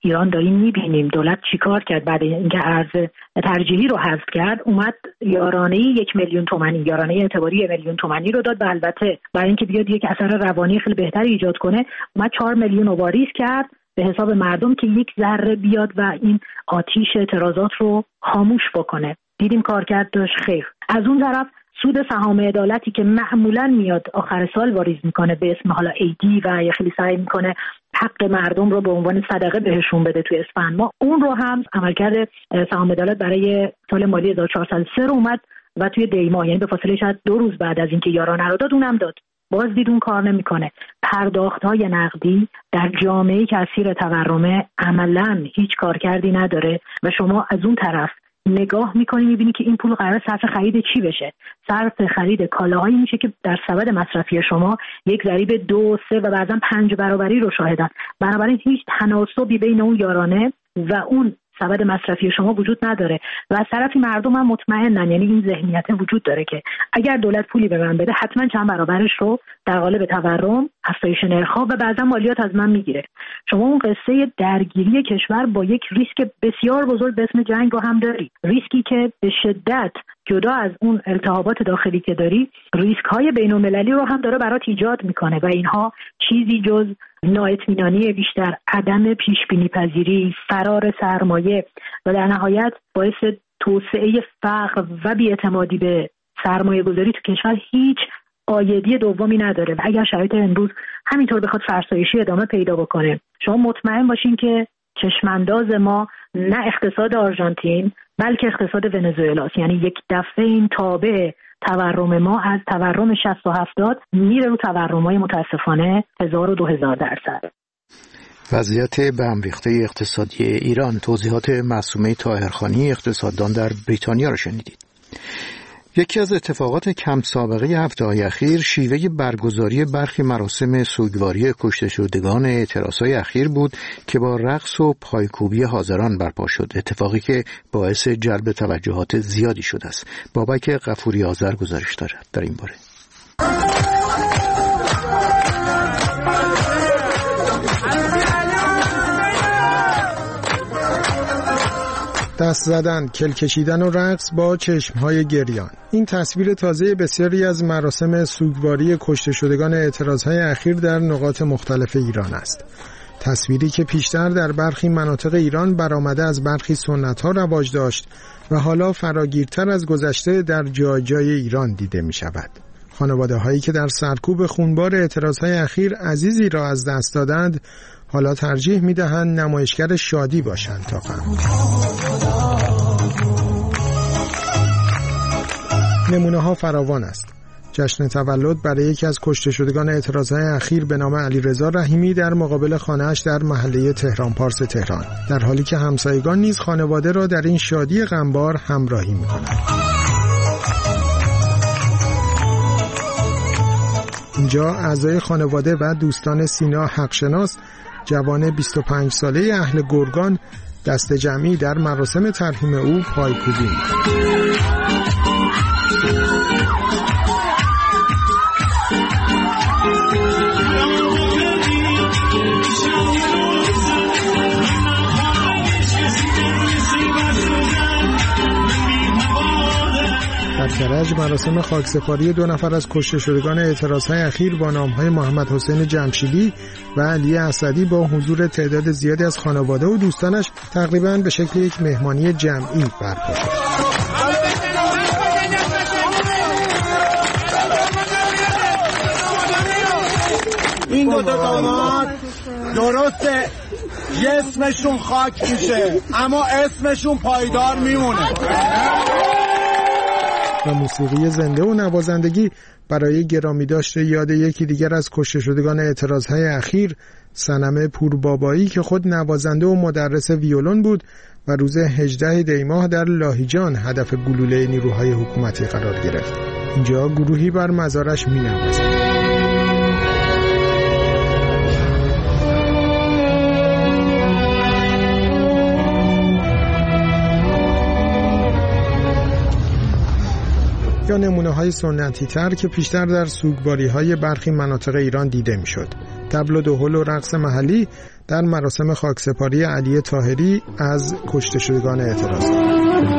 ایران داریم میبینیم دولت چیکار کرد بعد اینکه ارز ترجیحی رو حذف کرد، اومد یارانه یک میلیون تومانی، یارانه اعتباری یک میلیون تومانی رو داد و البته برای اینکه بیاد یک اثر روانی خیلی بهتری ایجاد کنه اومد چهار میلیون رو واریز کرد به حساب مردم که یک ذره بیاد و این آتیش اعتراضات رو خاموش بکنه. دیدیم کارکرد داشت خیر. از اون طرف سود سهام عدالتی که معمولا میاد آخر سال واریز میکنه به اسم حالا ایدی و یه خیلی سعی میکنه حق مردم رو به عنوان صدقه بهشون بده توی اسفند ماه، اون رو هم عملکرد سهام عدالت برای سال مالی هزار و چهارصد و سه رو اومد و توی دی ماه، یعنی به فاصله شاید دو روز بعد از اینکه یارانه رو داد اونم داد. باز دید اون کار نمیکنه. پرداخت‌های نقدی در جامعه‌ای که اسیر تورمه عملاً هیچ کارکردی نداره و شما از اون طرف نگاه میکنی میبینی که این پول قرار صرف خرید چی بشه؟ صرف خرید کالاهایی میشه که در سبد مصرفی شما یک ضریب دو سه و بعضا پنج برابری رو شاهدن. بنابراین هیچ تناسبی بین اون یارانه و اون سبد مصرفی شما وجود نداره و از طرفی مردم هم مطمئنن، یعنی این ذهنیت وجود داره که اگر دولت پولی به من بده حتما چند برابرش رو در قالب تورم، افزایش نرخ‌ها و بعضا مالیات از من میگیره. شما اون قصه درگیری کشور با یک ریسک بسیار بزرگ به اسم جنگ رو هم داری، ریسکی که به شدت جدا از اون التهابات داخلی که داری ریسک‌های بین‌المللی رو هم داره برات ایجاد میکنه و اینها چیزی جز نااطمینانی بیشتر، عدم پیش‌بینی پذیری، فرار سرمایه و در نهایت باعث توسعه فقر و بی‌اعتمادی به سرمایه گذاری تو کشور هیچ آیدی دومی نداره و اگر شرایط امروز همینطور بخواد فرسایشی ادامه پیدا بکنه شما مطمئن باشین که چشمانداز ما نه اقتصاد آرژانتین بلکه اقتصاد ونزوئلاست. یعنی یک دفعه این تابع تورم ما از تورم شصت و هفتاد میره رو تورم‌های متاسفانه هزار و دو هزار درصد. وضعیت به هم ریخته اقتصادی ایران، توضیحات معصومه طاهرخانی اقتصاددان در بریتانیا را شنیدید. یکی از اتفاقات کم سابقه هفته‌های اخیر شیوه برگزاری برخی مراسم سوگواری کشته شدگان اعتراضهای اخیر بود که با رقص و پایکوبی حاضران برپا شد، اتفاقی که باعث جلب توجهات زیادی شده است. بابک غفوری آذر گزارش دارد در این باره. دست زدن، کل کشیدن و رقص با چشمهای گریان، این تصویر تازه بسیاری از مراسم سوگواری کشته شدگان اعتراضهای اخیر در نقاط مختلف ایران است. تصویری که پیشتر در برخی مناطق ایران برآمده از برخی سنت‌ها رواج داشت و حالا فراگیرتر از گذشته در جای جای ایران دیده می شود. خانواده هایی که در سرکوب خونبار اعتراضهای اخیر عزیزی را از دست دادند حالا ترجیح می دهند نمایشگر شادی باشند تا غم. نمونه ها فراوان است. جشن تولد برای یکی از کشته شدگان اعتراضهای اخیر به نام علیرضا رحیمی در مقابل خانه‌اش در محله تهران پارس تهران، در حالی که همسایگان نیز خانواده را در این شادی غمبار همراهی می‌کنند. اینجا اعضای خانواده و دوستان سینا حقشناس، جوان بیست و پنج ساله اهل گرگان، دست جمعی در مراسم ترحیم او پایکوبی می‌کنند. در کرج مراسم خاکسپاری دو نفر از کشته شدگان اعتراضهای اخیر با نام‌های محمد حسین جمشیدی و علی اسدی با حضور تعداد زیادی از خانواده و دوستانش تقریباً به شکل یک مهمانی جمعی برپا شد. این دو تا داماد درسته اسمشون خاک میشه اما اسمشون پایدار میمونه. و موسیقی زنده و نوازندگی برای گرامی داشته یاد یکی دیگر از کشته شدگان اعتراضهای اخیر، صنم پوربابایی که خود نوازنده و مدرس ویولون بود و روز هجدهم دی ماه در لاهیجان هدف گلوله نیروهای حکومتی قرار گرفت. اینجا گروهی بر مزارش می نوازند. یا نمونه های سنتی تر که پیشتر در سوگواری های برخی مناطق ایران دیده می شد. طبل و دهل و رقص محلی در مراسم خاکسپاری علی طاهری از کشته شدگان اعتراضات.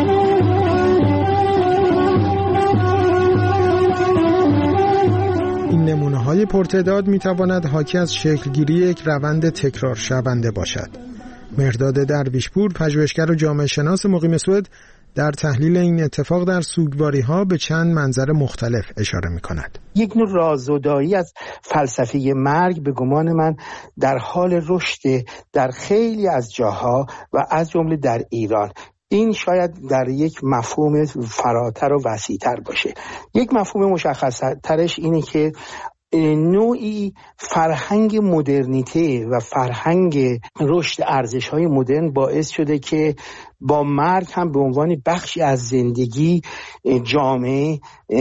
نمونه‌های پرتعداد می‌تواند حاکی از شکلگیری یک روند تکرار شونده باشد. مهرداد درویشپور، پژوهشگر و جامعه شناس مقیم سوئد، در تحلیل این اتفاق در سوگواری‌ها به چند منظر مختلف اشاره می‌کند. یک نوع رازودایی از فلسفه مرگ به گمان من در حال رشد در خیلی از جاها و از جمله در ایران. این شاید در یک مفهوم فراتر و وسیع‌تر باشه. یک مفهوم مشخص‌ترش اینه که نوعی فرهنگ مدرنیته و فرهنگ رشد ارزش‌های مدرن باعث شده که با مرگ هم به عنوان بخشی از زندگی جامعه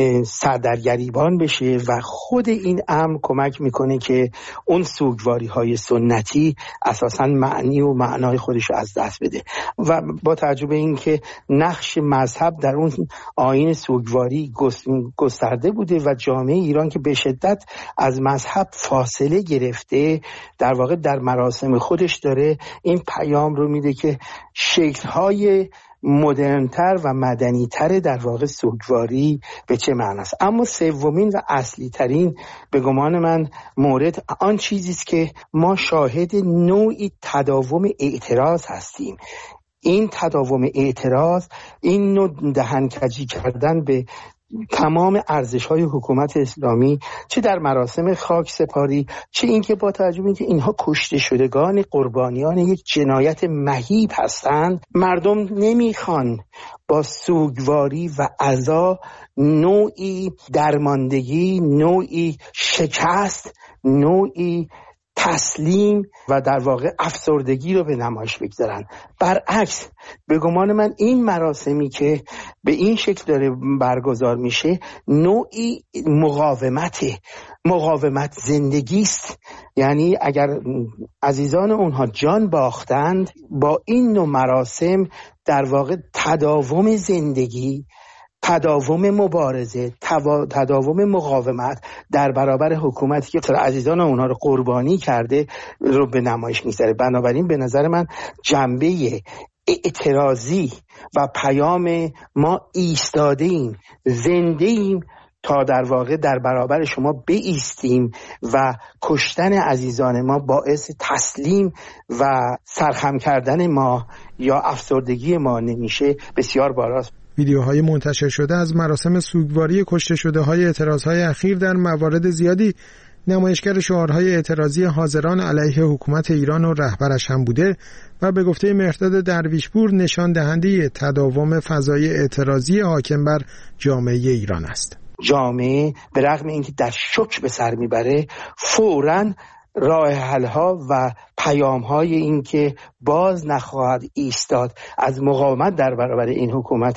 سردرگریبان بشه و خود این امر کمک میکنه که اون سوگواری‌های سنتی اساساً معنی و معنای خودش رو از دست بده و با توجه به این که نقش مذهب در اون آیین سوگواری گسترده بوده و جامعه ایران که به شدت از مذهب فاصله گرفته، در واقع در مراسم خودش داره این پیام رو میده که شکل‌های مدرن‌تر و مدنی‌تر در واقع سوگواری به چه معنی است. اما سومین و اصلی ترین به گمان من مورد آن چیزی است که ما شاهد نوعی تداوم اعتراض هستیم. این تداوم اعتراض، این نوع دهنکجی کردن به تمام ارزش‌های حکومت اسلامی، چه در مراسم خاک سپاری، چه اینکه با توجه به اینکه اینها کشته شدگان قربانیان یک جنایت مهیب هستند، مردم نمیخوان با سوگواری و عزا نوعی درماندگی، نوعی شکست، نوعی تسلیم و در واقع افسردگی رو به نمایش بگذارن. برعکس به گمان من این مراسمی که به این شکل داره برگزار میشه نوعی مقاومته. مقاومت زندگی است. یعنی اگر عزیزان اونها جان باختند، با این نوع مراسم در واقع تداوم زندگی، تداوم مبارزه، تداوم مقاومت در برابر حکومتی که عزیزان اونها رو قربانی کرده رو به نمایش می‌گذاره. بنابراین به نظر من جنبه اعتراضی و پیام ما ایستاده ایم، زنده ایم تا در واقع در برابر شما بایستیم و کشتن عزیزان ما باعث تسلیم و سرخم کردن ما یا افسردگی ما نمیشه، بسیار باراست. ویدیوهای منتشر شده از مراسم سوگواری کشته شده های اعتراضهای اخیر در موارد زیادی نمایشگر شعارهای اعتراضی حاضران علیه حکومت ایران و رهبرش هم بوده و به گفته مهرداد درویشپور نشان دهنده تداوم فضای اعتراضی حاکم بر جامعه ایران است. جامعه به رغم اینکه در شوک به سر میبره، فوراً راه حل‌ها و پیام‌های این که باز نخواهد ایستاد از مقاومت در برابر این حکومت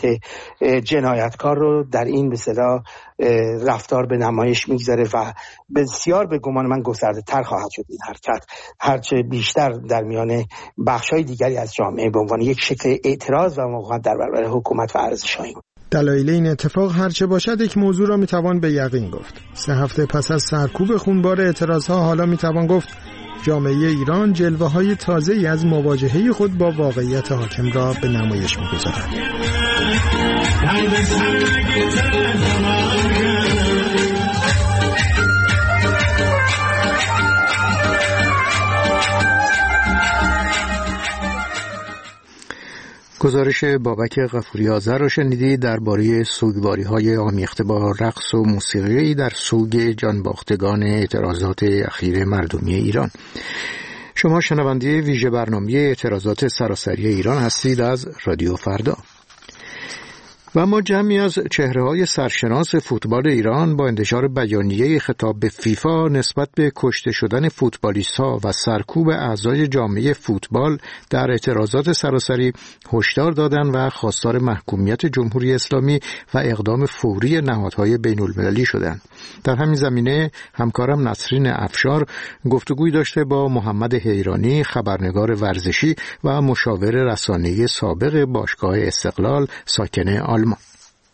جنایتکار رو در این به اصطلاح رفتار به نمایش میگذاره و بسیار به گمان من گسترده تر خواهد شد این حرکت، هرچه بیشتر در میان بخش‌های دیگری از جامعه به عنوان یک شکل اعتراض و مقاومت در برابر حکومت و ارزش‌های دلایل این اتفاق هرچه باشد یک موضوع را میتوان به یقین گفت. سه هفته پس از سرکوب خونبار اعتراضها حالا میتوان گفت جامعه ایران جلوه‌های تازه‌ای از مواجهه خود با واقعیت حاکم را به نمایش می‌گذارد. گزارش بابک غفوری آذر را شنیدید درباره سوگواری‌های آمیخته با رقص و موسیقی در سوگ جانباختگان اعتراضات اخیر مردمی ایران. شما شنونده ویژه برنامه اعتراضات سراسری ایران هستید از رادیو فردا. و ما جمعی از چهره‌های سرشناس فوتبال ایران با انتشار بیانیه خطاب به فیفا نسبت به کشته شدن فوتبالیست‌ها و سرکوب اعضای جامعه فوتبال در اعتراضات سراسری هشدار دادند و خواستار محکومیت جمهوری اسلامی و اقدام فوری نهادهای بین‌المللی شدند. در همین زمینه همکارم نسرین افشار گفتگوی داشته با محمد حیرانی، خبرنگار ورزشی و مشاور رسانه‌ای سابق باشگاه استقلال ساکن آلمان.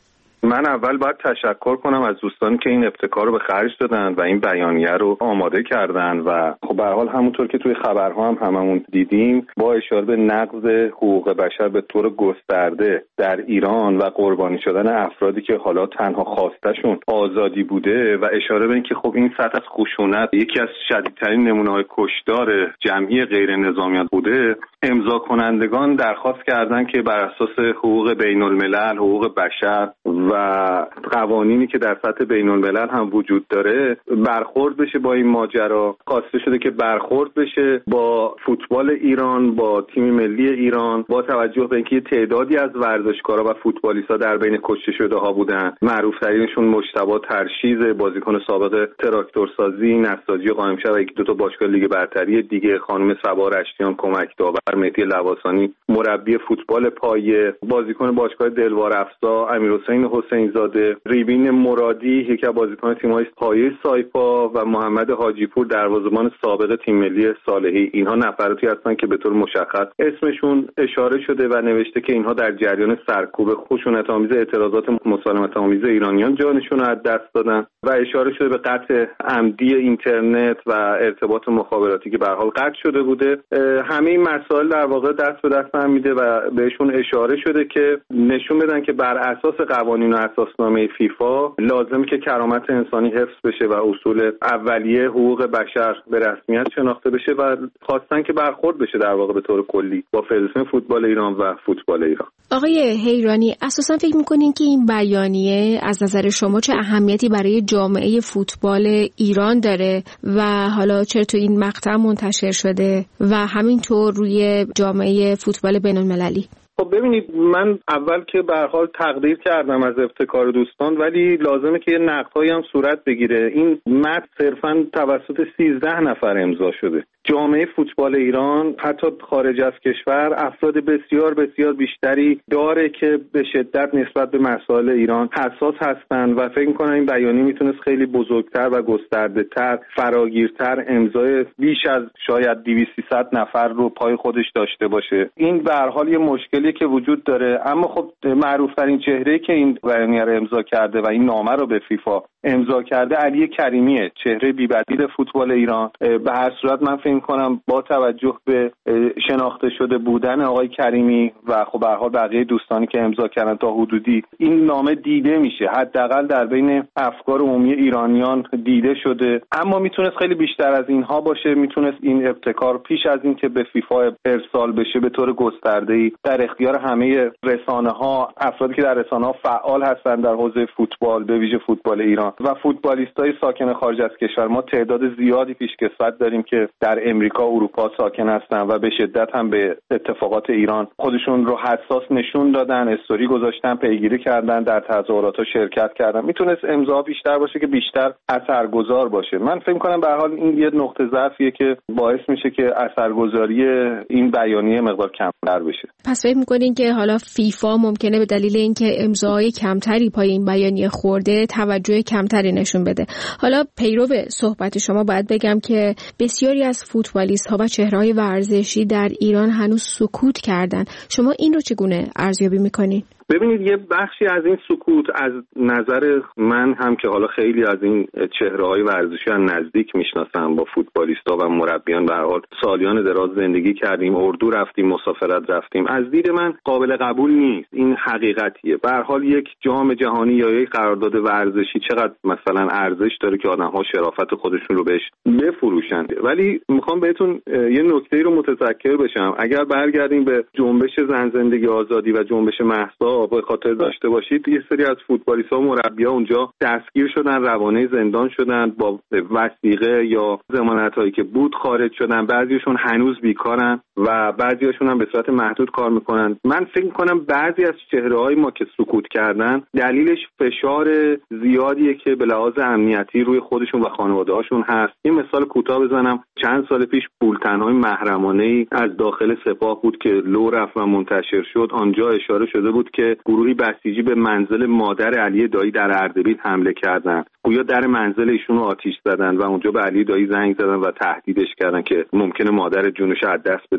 من اول باید تشکر کنم از دوستانی که این ابتکار رو به خرج دادن و این بیانیه رو آماده کردن و خب به هر حال همونطور که توی خبرها هم هممون دیدیم با اشاره به نقض حقوق بشر به طور گسترده در ایران و قربانی شدن افرادی که حالا تنها خواستشون آزادی بوده و اشاره به اینکه خب این سطح از خشونت یکی از شدیدترین نمونه‌های کشتار جمعی غیر نظامیان بوده، امضا کنندگان درخواست کردن که بر اساس حقوق بین الملل، حقوق بشر و قوانینی که در سطح بین الملل هم وجود داره برخورد بشه با این ماجرا. خواسته شده که برخورد بشه با فوتبال ایران، با تیم ملی ایران، با توجه به اینکه تعدادی از ورزشکارا و فوتبالیست‌ها در بین کشته شده ها بودن. معروف ترینشون مجتبی ترشیز، بازیکن سابق تراکتورسازی، نساجی قائمشهر و یک دو تا باشگاه لیگ برتری دیگه، خانم صبا رشتیان کمک داور، مهدی لواسانی مربی فوتبال پایه، بازیکن باشگاه دلوار افزا امیرحسین حسین زاده، ریبین مرادی یکی از بازیکن تیم‌های پایه سایپا و محمد حاجیپور دروازه‌بان سابق تیم ملی صالحی. اینها نفراتی هستند که به طور مشخص اسمشون اشاره شده و نوشته که اینها در جریان سرکوب خشونت‌آمیز اعتراضات مسالمت‌آمیز ایرانیان جانشون رو از دست دادن و اشاره شده به قطع عمدی اینترنت و ارتباط مخابراتی که به هر حال قطع شده بوده. همه این مسائل در واقع دست به دست هم میده و بهشون اشاره شده که نشون بدن که بر اساس قوانین و اساسنامه فیفا لازمه که کرامت انسانی حفظ بشه و اصول اولیه حقوق بشر به رسمیت شناخته بشه و خواستن که برخورد بشه در واقع به طور کلی با فدراسیون فوتبال ایران و فوتبال ایران. آقای حیرانی، اساسا فکر می‌کنین که این بیانیه از نظر شما چه اهمیتی برای جامعه فوتبال ایران داره و حالا چرا تو این مقطع منتشر شده و همینطور روی جامعه فوتبال بین‌المللی؟ خب ببینید، من اول که به هر حال تقدیر کردم از ابتکار دوستان، ولی لازمه که یه نقدهایی هم صورت بگیره. این متن صرفاً توسط سیزده نفر امضا شده. جامعه فوتبال ایران حتی خارج از کشور افراد بسیار بسیار بیشتری داره که به شدت نسبت به مسائل ایران حساس هستند و فکر می‌کنم این بیانیه میتونست خیلی بزرگتر و گسترده‌تر، فراگیرتر امضای بیش از شاید دویست سیصد نفر رو پای خودش داشته باشه. این به هر حال یه مشکلی که وجود داره، اما خب معروف‌ترین چهره‌ای که این بیانیه رو امضا کرده و این نامه رو به فیفا امضا کرده علی کریمیه، چهره بی‌بدیل فوتبال ایران. به هر صورت من فکر می‌کنم با توجه به شناخته شده بودن آقای کریمی و خب به هر حال بقیه دوستانی که امضا کردن تا حدودی این نامه دیده میشه، حداقل در بین افکار عمومی ایرانیان دیده شده. اما میتونست خیلی بیشتر از اینها باشه، میتونست این ابتکار پیش از این که به فیفا ارسال بشه به طور گسترده‌ای در اختیار همه رسانه‌ها، افرادی که در رسانه‌ها فعال هستند در حوزه فوتبال، به ویژه فوتبال ایران و فوتبالیستای ساکن خارج از کشور. ما تعداد زیادی پیشکسوت داریم که در امریکا، اروپا ساکن هستن و به شدت هم به اتفاقات ایران خودشون رو حساس نشون دادن، استوری گذاشتن، پیگیری کردن، در تظاهرات‌ها شرکت کردن. میتونست امضا بیشتر باشه که بیشتر اثرگذار باشه. من فکر می‌کنم به هر حال این یه نقطه ضعفیه که باعث میشه که اثرگذاری این بیانیه مقدار کمتر بشه. پس فکر می‌کنین که حالا فیفا ممکنه به دلیل اینکه امضای کمتری پای این بیانیه خورده توجه کمتری نشون بده؟ حالا پیرو صحبت شما باید بگم که بسیاری از فوتبالیست‌ها و چهره‌های ورزشی در ایران هنوز سکوت کردن. شما این رو چگونه ارزیابی می‌کنید؟ ببینید، یه بخشی از این سکوت از نظر من هم که حالا خیلی از این چهره‌های ورزشی از نزدیک میشناسم، با فوتبالیست‌ها و مربیان به هر حال سالیان دراز زندگی کردیم، اردو رفتیم، مسافرت رفتیم، از دید من قابل قبول نیست. این حقیقتیه. به هر حال یک جام جهانی یا یک قرارداد ورزشی چقدر مثلا ارزش داره که آدم‌ها شرافت خودشون رو بهش بفروشن. ولی میخوام بهتون یه نکته‌ای رو متذکر بشم. اگر برگردیم به جنبش زن زندگی آزادی و جنبش مهسا، به خاطر داشته باشید یه سری از فوتبالیست‌ها و مربی‌ها اونجا دستگیر شدن، روانه زندان شدن، با وثیقه یا ضمانتایی که بود خارج شدن. بعضیشون هنوز بیکارن و بعضیاشون هم به صورت محدود کار میکنن. من فکر میکنم بعضی از چهره‌های ما که سکوت کردن دلیلش فشار زیادیه که به لحاظ امنیتی روی خودشون و خانواده‌هاشون هست. این مثال کوتاه بزنم، چند سال پیش بولتن‌های محرمانه‌ای از داخل سپاه بود که لو رفت و منتشر شد. آنجا اشاره شده بود که گروهی بسیجی به منزل مادر علی دایی در اردبیل حمله کردند. گویا در منزل ایشون رو آتش زدن و اونجا به علی دایی زنگ زدن و تهدیدش کردن که ممکنه مادر جونش از دست بده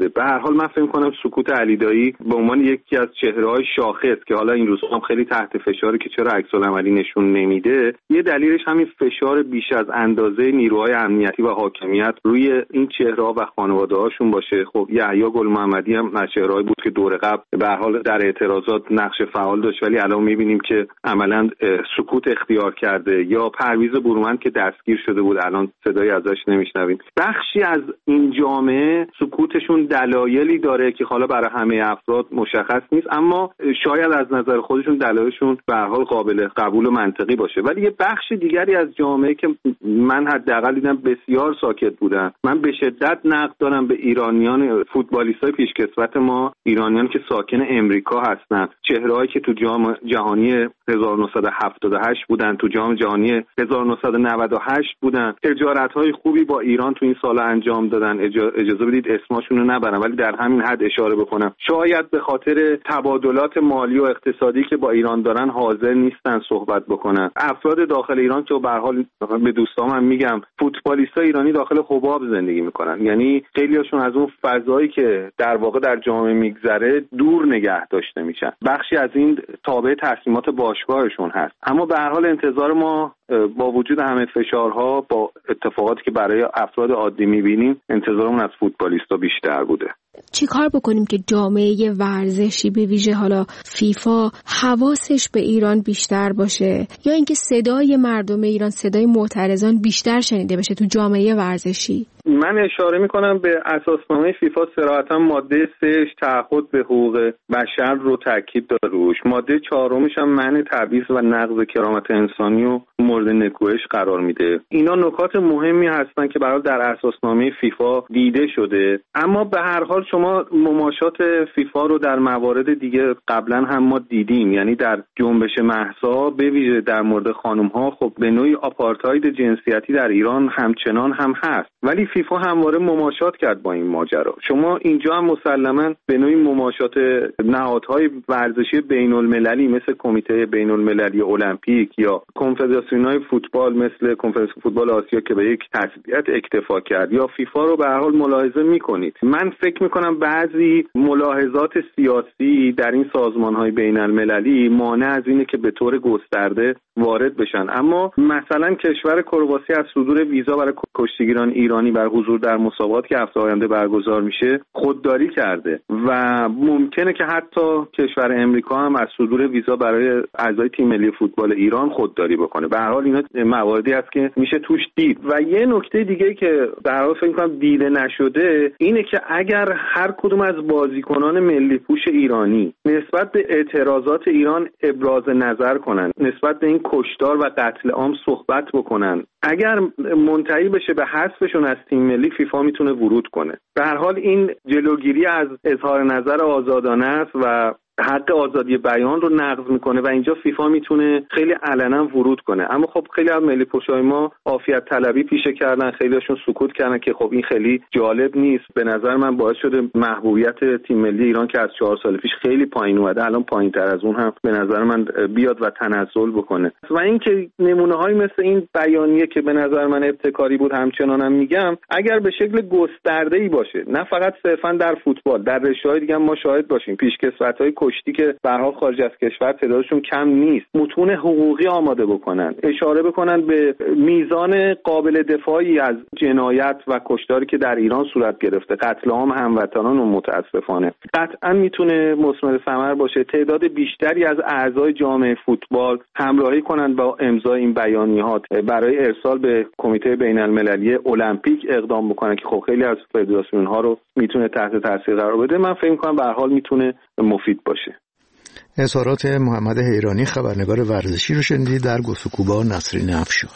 شده. به هر حال من فکر می‌کنم سکوت علی دایی به عنوان یکی از چهره‌های شاخص که حالا این روزها هم خیلی تحت فشاره که چرا عکس‌العملی نشون نمیده، یه دلیلش همین فشار بیش از اندازه نیروهای امنیتی و حاکمیت روی این چهره‌ها و خانواده‌هاشون باشه. خب یحیی گل محمدی هم از چهره‌هایی بود که دور قبل به هر حال در اعتراضات نقش فعال داشت، ولی الان می‌بینیم که عملاً سکوت اختیار کرده. یا پرویز برومند که دستگیر شده بود، الان صدایی ازش نمیشنویم. بخشی از این جامعه سکوتشون دلایلی داره که حالا برای همه افراد مشخص نیست، اما شاید از نظر خودشون دلایلشون به هر حال قابل قبول و منطقی باشه. ولی یه بخش دیگری از جامعه که من حداقل دیدم بسیار ساکت بودن. من به شدت نقد دارم به ایرانیان فوتبالیستای پیشکسوت ما، ایرانیان که ساکن امریکا هستن، چهرهایی که تو جام جهانی هزار و نهصد و هفتاد و هشت بودن، تو جام جهانی هزار و نهصد و نود و هشت بودن، تجارت‌های خوبی با ایران تو این سال انجام دادن. اجازه بدید اسمشون رو نبرم، ولی در همین حد اشاره بکنم شاید به خاطر تبادلات مالی و اقتصادی که با ایران دارن حاضر نیستن صحبت بکنن. افراد داخل ایران که به هر حال به دوستام هم میگم فوتبالیستای ایرانی داخل حباب زندگی میکنن، یعنی خیلیاشون از اون فضایی که در واقع در جامعه میگذره دور نگه داشته میشن. بخشی از این تابع تصمیمات باشگاهشون هست. اما به هر حال انتظار ما با وجود همه فشارها، با اتفاقاتی که برای افراد عادی میبینیم، انتظارمون از فوتبالیستا بیشتر بوده. چی کار بکنیم که جامعه ورزشی به ویژه حالا فیفا حواسش به ایران بیشتر باشه، یا اینکه صدای مردم ایران، صدای معترضان بیشتر شنیده بشه تو جامعه ورزشی؟ من اشاره میکنم به اساسنامه فیفا، صراحتا ماده سهش تعهد به حقوق بشر رو تاکید داره روش. ماده چهارمش هم منع تبعیض و نقض کرامت انسانی و مورد نکوهش قرار میده. اینا نکات مهمی هستن که برای در اساسنامه فیفا دیده شده. اما به هر حال شما مماشات فیفا رو در موارد دیگه قبلا هم ما دیدیم، یعنی در جنبش مهسا به ویژه در مورد خانم ها خب به نوعی آپارتاید جنسیتی در ایران همچنان هم هست، ولی فیفا همواره مماشات کرد با این ماجرا. شما اینجا هم مسلماً به نوعی مماشات نهادهای ورزشی بین المللی مثل کمیته بین المللی المپیک یا کنفدراسیون‌های فوتبال مثل کنفدراسیون فوتبال آسیا که به یک تثبیت اکتفا کرد یا فیفا رو به هر حال ملاحظه می‌کنید. من فکر می‌کنم بعضی ملاحظات سیاسی در این سازمان‌های بین المللی مانع از اینه که به طور گسترده وارد بشن. اما مثلا کشور کرواسی از صدور ویزا برای کشتیگیران ایرانی برای حضور در مسابقات که هفته آینده برگزار میشه خودداری کرده و ممکنه که حتی کشور امریکا هم از صدور ویزا برای اعضای تیم ملی فوتبال ایران خودداری بکنه. به هر حال اینا مواردی است که میشه توش دید. و یه نکته دیگه که در واقع فکر کنم دیده نشده اینه که اگر هر کدوم از بازیکنان ملی پوش ایرانی نسبت به اعتراضات ایران ابراز نظر کنن، نسبت به این کشتار و قتل عام صحبت بکنن، اگر منتهی بشه به حذفشون از تیم ملی، فیفا میتونه ورود کنه. به هر حال این جلوگیری از اظهار نظر آزادانه است و حق آزادی بیان رو نقض میکنه و اینجا فیفا میتونه خیلی علنا ورود کنه. اما خب خیلی از ملی پوشای ما عافیت طلبی پیشه کردن، خیلیشون سکوت کردن که خب این خیلی جالب نیست. به نظر من باعث شده محبوبیت تیم ملی ایران که از چهار سال پیش خیلی پایین اومده الان پایین‌تر از اون هم به نظر من بیاد و تنزل بکنه. و اینکه نمونه‌هایی مثل این بیانیه که به نظر من ابتکاری بود همچنانم هم میگم اگر به شکل گسترده‌ای باشه، نه فقط صرفا در فوتبال، در رشته‌های دیگه ما شاهد باشیم پیشکسوت‌های کشتی که به هر حال خارج از کشور تعدادشون کم نیست، متون حقوقی آماده بکنن، اشاره بکنن به میزان قابل دفاعی از جنایت و کشتاری که در ایران صورت گرفته، قتل عام هموطنان و متاسفانه قطعا میتونه مثمر ثمر باشه. تعداد بیشتری از اعضای جامعه فوتبال همراهی کنن با امضای این بیانیه‌ها برای ارسال به کمیته بین المللی المپیک اقدام بکنن که خب خیلی از فدراسیون‌ها رو میتونه تحت تاثیر قرار بده. من فکر می‌کنم به هر حال میتونه مفید باشه. اظهارات محمد حیرانی خبرنگار ورزشی رو شنیدید در گفتگو با نسرین افشار.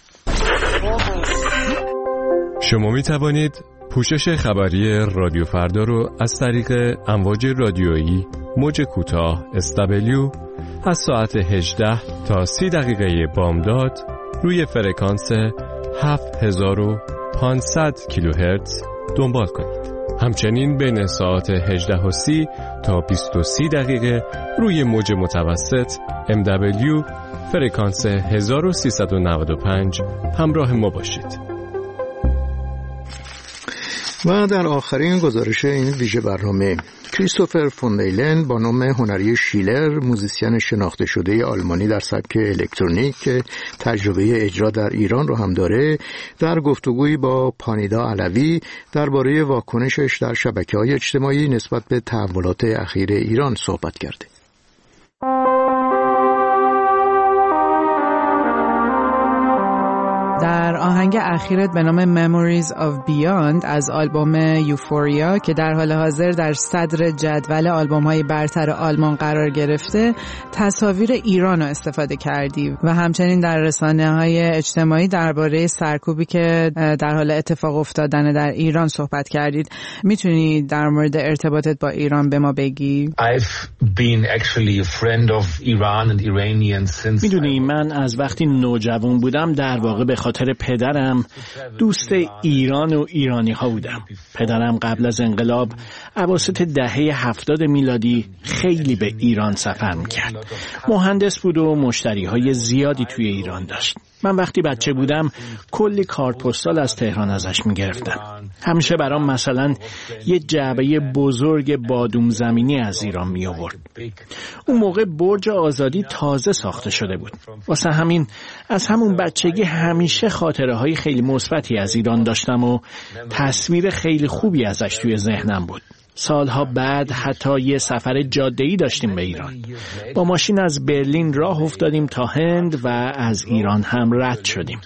شما می توانید پوشش خبری رادیو فردا رو از طریق امواج رادیویی موج کوتاه اس دبلیو از ساعت هجده تا سی دقیقه بامداد روی فرکانس هفت هزار و پانصد کیلوهرتز دنبال کنید. همچنین بین ساعت هجده و سی تا بیست و سه دقیقه روی موج متوسط ام دبلیو فرکانس هزار و سیصد و نود و پنج همراه ما باشید. و در آخرین گزارش این ویژه برنامه، کریستوفر فوندیلن با نام هنری شیلر، موزیسین شناخته شده آلمانی در سبک الکترونیک که تجربه اجرا در ایران رو هم داره، در گفتگویی با پانیدا علوی درباره واکنشش در شبکه‌های اجتماعی نسبت به تحولات اخیر ایران صحبت کرده. در آهنگ اخیرت به نام Memories of Beyond از آلبوم یوفوریا که در حال حاضر در صدر جدول آلبوم‌های برتر آلمان قرار گرفته، تصاویر ایران رو استفاده کردی و همچنین در رسانه‌های اجتماعی درباره سرکوبی که در حال اتفاق افتادن در ایران صحبت کردید. میتونی در مورد ارتباطت با ایران به ما بگی؟ I've been actually a friend of Iran and Iranians since میدونی من از وقتی نوجوان بودم در واقع به خاطر پدرم دوست ایران و ایرانی ها بودم. پدرم قبل از انقلاب اواسط دهه هفتاد میلادی خیلی به ایران سفر میکرد. مهندس بود و مشتری های زیادی توی ایران داشت. من وقتی بچه بودم کلی کارت پستال از تهران ازش میگرفتم. همیشه برام مثلا یه جعبه بزرگ بادوم زمینی از ایران می آورد. اون موقع برج آزادی تازه ساخته شده بود. واسه همین از همون بچگی همیشه خاطره های خیلی مثبتی از ایران داشتم و تصویر خیلی خوبی ازش توی ذهنم بود. سالها بعد حتی یه سفر جاده‌ای داشتیم به ایران. با ماشین از برلین راه افتادیم تا هند و از ایران هم رد شدیم.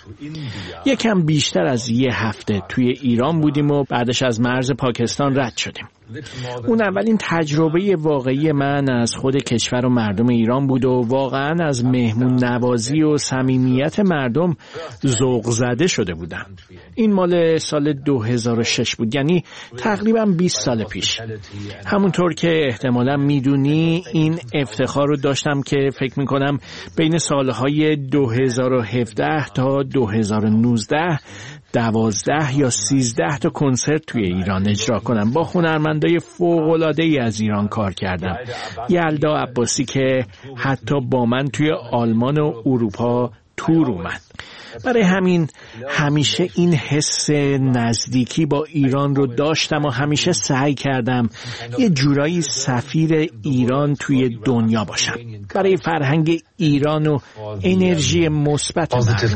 یکم بیشتر از یه هفته توی ایران بودیم و بعدش از مرز پاکستان رد شدیم. اون اولین تجربه واقعی من از خود کشور و مردم ایران بود و واقعا از مهمون نوازی و صمیمیت مردم ذوق زده شده بودم. این مال سال دو هزار و شش بود، یعنی تقریبا بیست سال پیش. همونطور که احتمالا میدونی این افتخار رو داشتم که فکر میکنم بین سالهای دو هزار و هفده تا دو هزار و نوزده دوازده یا سیزده تا کنسرت توی ایران اجرا کنم. با هنرمندای فوق‌العاده‌ای از ایران کار کردم. یلدا عباسی که حتی با من توی آلمان و اروپا تور اومد. برای همین همیشه این حس نزدیکی با ایران رو داشتم و همیشه سعی کردم یه جورایی سفیر ایران توی دنیا باشم، برای فرهنگ ایران و انرژی مثبت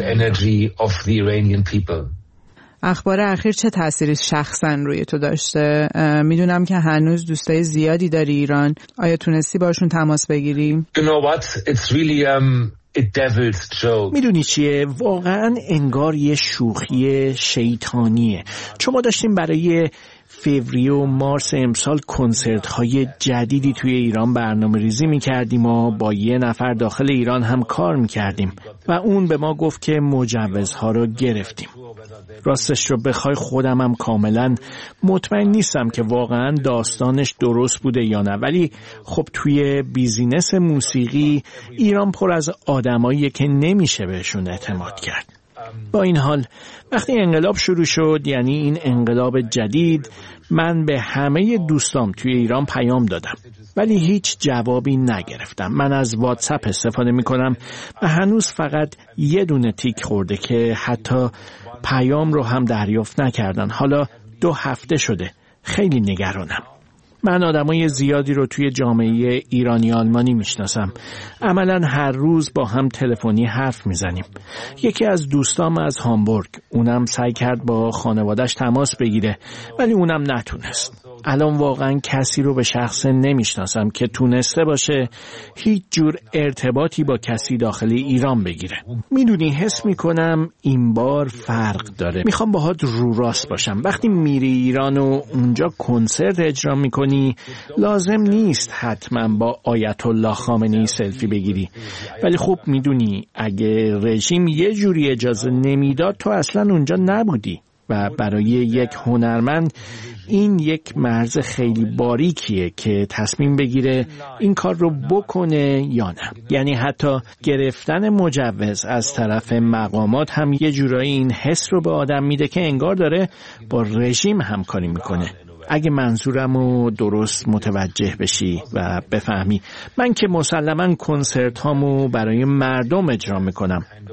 مردم. اخبار اخیر چه تأثیری شخصا روی تو داشته؟ میدونم که هنوز دوستای زیادی داری ایران. آیا تونستی باشون تماس بگیری؟ You know what? It's really um a devil's joke. میدونی چیه؟ واقعا انگار یه شوخی شیطانیه. چون ما داشتیم برای فوریه و مارس امسال کنسرت های جدیدی توی ایران برنامه ریزی می کردیم و با یه نفر داخل ایران هم کار می کردیم و اون به ما گفت که مجوزها رو گرفتیم. راستش رو بخوای خودم هم کاملا مطمئن نیستم که واقعا داستانش درست بوده یا نه، ولی خب توی بیزینس موسیقی ایران پر از آدماییه که نمیشه بهشون اعتماد کرد. با این حال وقتی انقلاب شروع شد، یعنی این انقلاب جدید، من به همه دوستام توی ایران پیام دادم ولی هیچ جوابی نگرفتم. من از واتساپ استفاده میکنم و هنوز فقط یه دونه تیک خورده که حتی پیام رو هم دریافت نکردن. حالا دو هفته شده. خیلی نگرانم. من آدمای زیادی رو توی جامعه ایرانی آلمانی میشناسم. عملاً هر روز با هم تلفنی حرف میزنیم. یکی از دوستام از هامبورگ، اونم سعی کرد با خانواده‌اش تماس بگیره ولی اونم نتونست. الان واقعاً کسی رو به شخص نمیشناسم که تونسته باشه هیچ جور ارتباطی با کسی داخل ایران بگیره. میدونی حس میکنم این بار فرق داره. میخوام باهات رو راست باشم. وقتی میری ایران و اونجا کنسرت اجرا میکنی لازم نیست حتما با آیت الله خامنه‌ای سلفی بگیری، ولی خوب میدونی اگه رژیم یه جوری اجازه نمیداد تو اصلا اونجا نبودی و برای یک هنرمند این یک مرز خیلی باریکیه که تصمیم بگیره این کار رو بکنه یا نه. یعنی حتی گرفتن مجوز از طرف مقامات هم یه جورایی این حس رو به آدم میده که انگار داره با رژیم همکاری میکنه. اگه منظورمو درست متوجه بشی و بفهمی، من که مسلماً کنسرت هامو برای مردم اجرا میکنم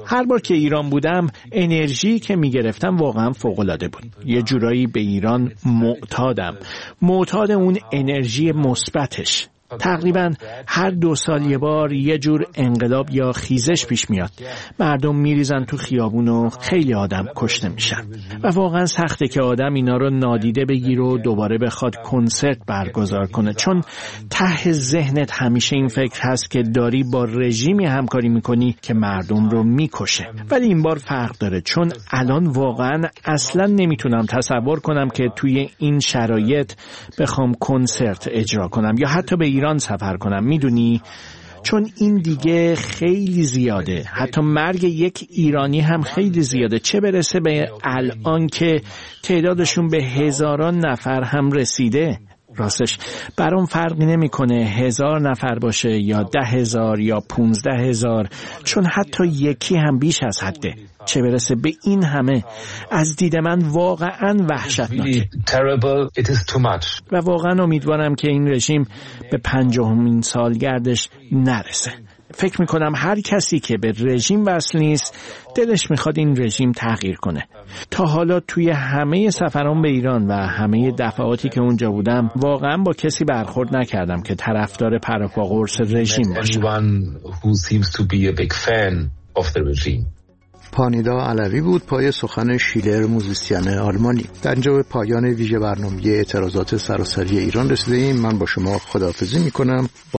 هر بار که ایران بودم انرژی که میگرفتم واقعا فوق‌العاده بود. یه جورایی به ایران معتادم، معتاد اون انرژی مثبتش. تقریبا هر دو سال یه بار یه جور انقلاب یا خیزش پیش میاد. مردم میریزن تو خیابون و خیلی آدم کشته میشن و واقعا سخته که آدم اینا رو نادیده بگیره و دوباره بخواد کنسرت برگزار کنه، چون ته ذهنت همیشه این فکر هست که داری با رژیمی همکاری میکنی که مردم رو میکشه. ولی این بار فرق داره، چون الان واقعا اصلا نمیتونم تصور کنم که توی این شرایط بخوام کنسرت اجرا کنم یا حتی به ایران سفر کنم. میدونی؟ چون این دیگه خیلی زیاده. حتی مرگ یک ایرانی هم خیلی زیاده، چه برسه به الان که تعدادشون به هزاران نفر هم رسیده. راستش برام فرقی نمیکنه هزار نفر باشه یا ده هزار یا پونزده هزار، چون حتی یکی هم بیش از حده، چه برسه به این همه. از دید من واقعا وحشتناکه و واقعا امیدوارم که این رژیم به پنجاهمین سالگردش نرسه. فکر میکنم هر کسی که به رژیم وصل نیست دلش میخواد این رژیم تغییر کنه. تا حالا توی همه سفرام به ایران و همه دفعاتی که اونجا بودم واقعا با کسی برخورد نکردم که طرفدار پروپا قرص رژیم باشه. پانیدا علوی بود، پای سخن شیلر موزیسین آلمانی. در اینجا به پایان ویژه برنامه اعتراضات سراسری ایران رسیدیم. من با شما خداحافظی میکنم.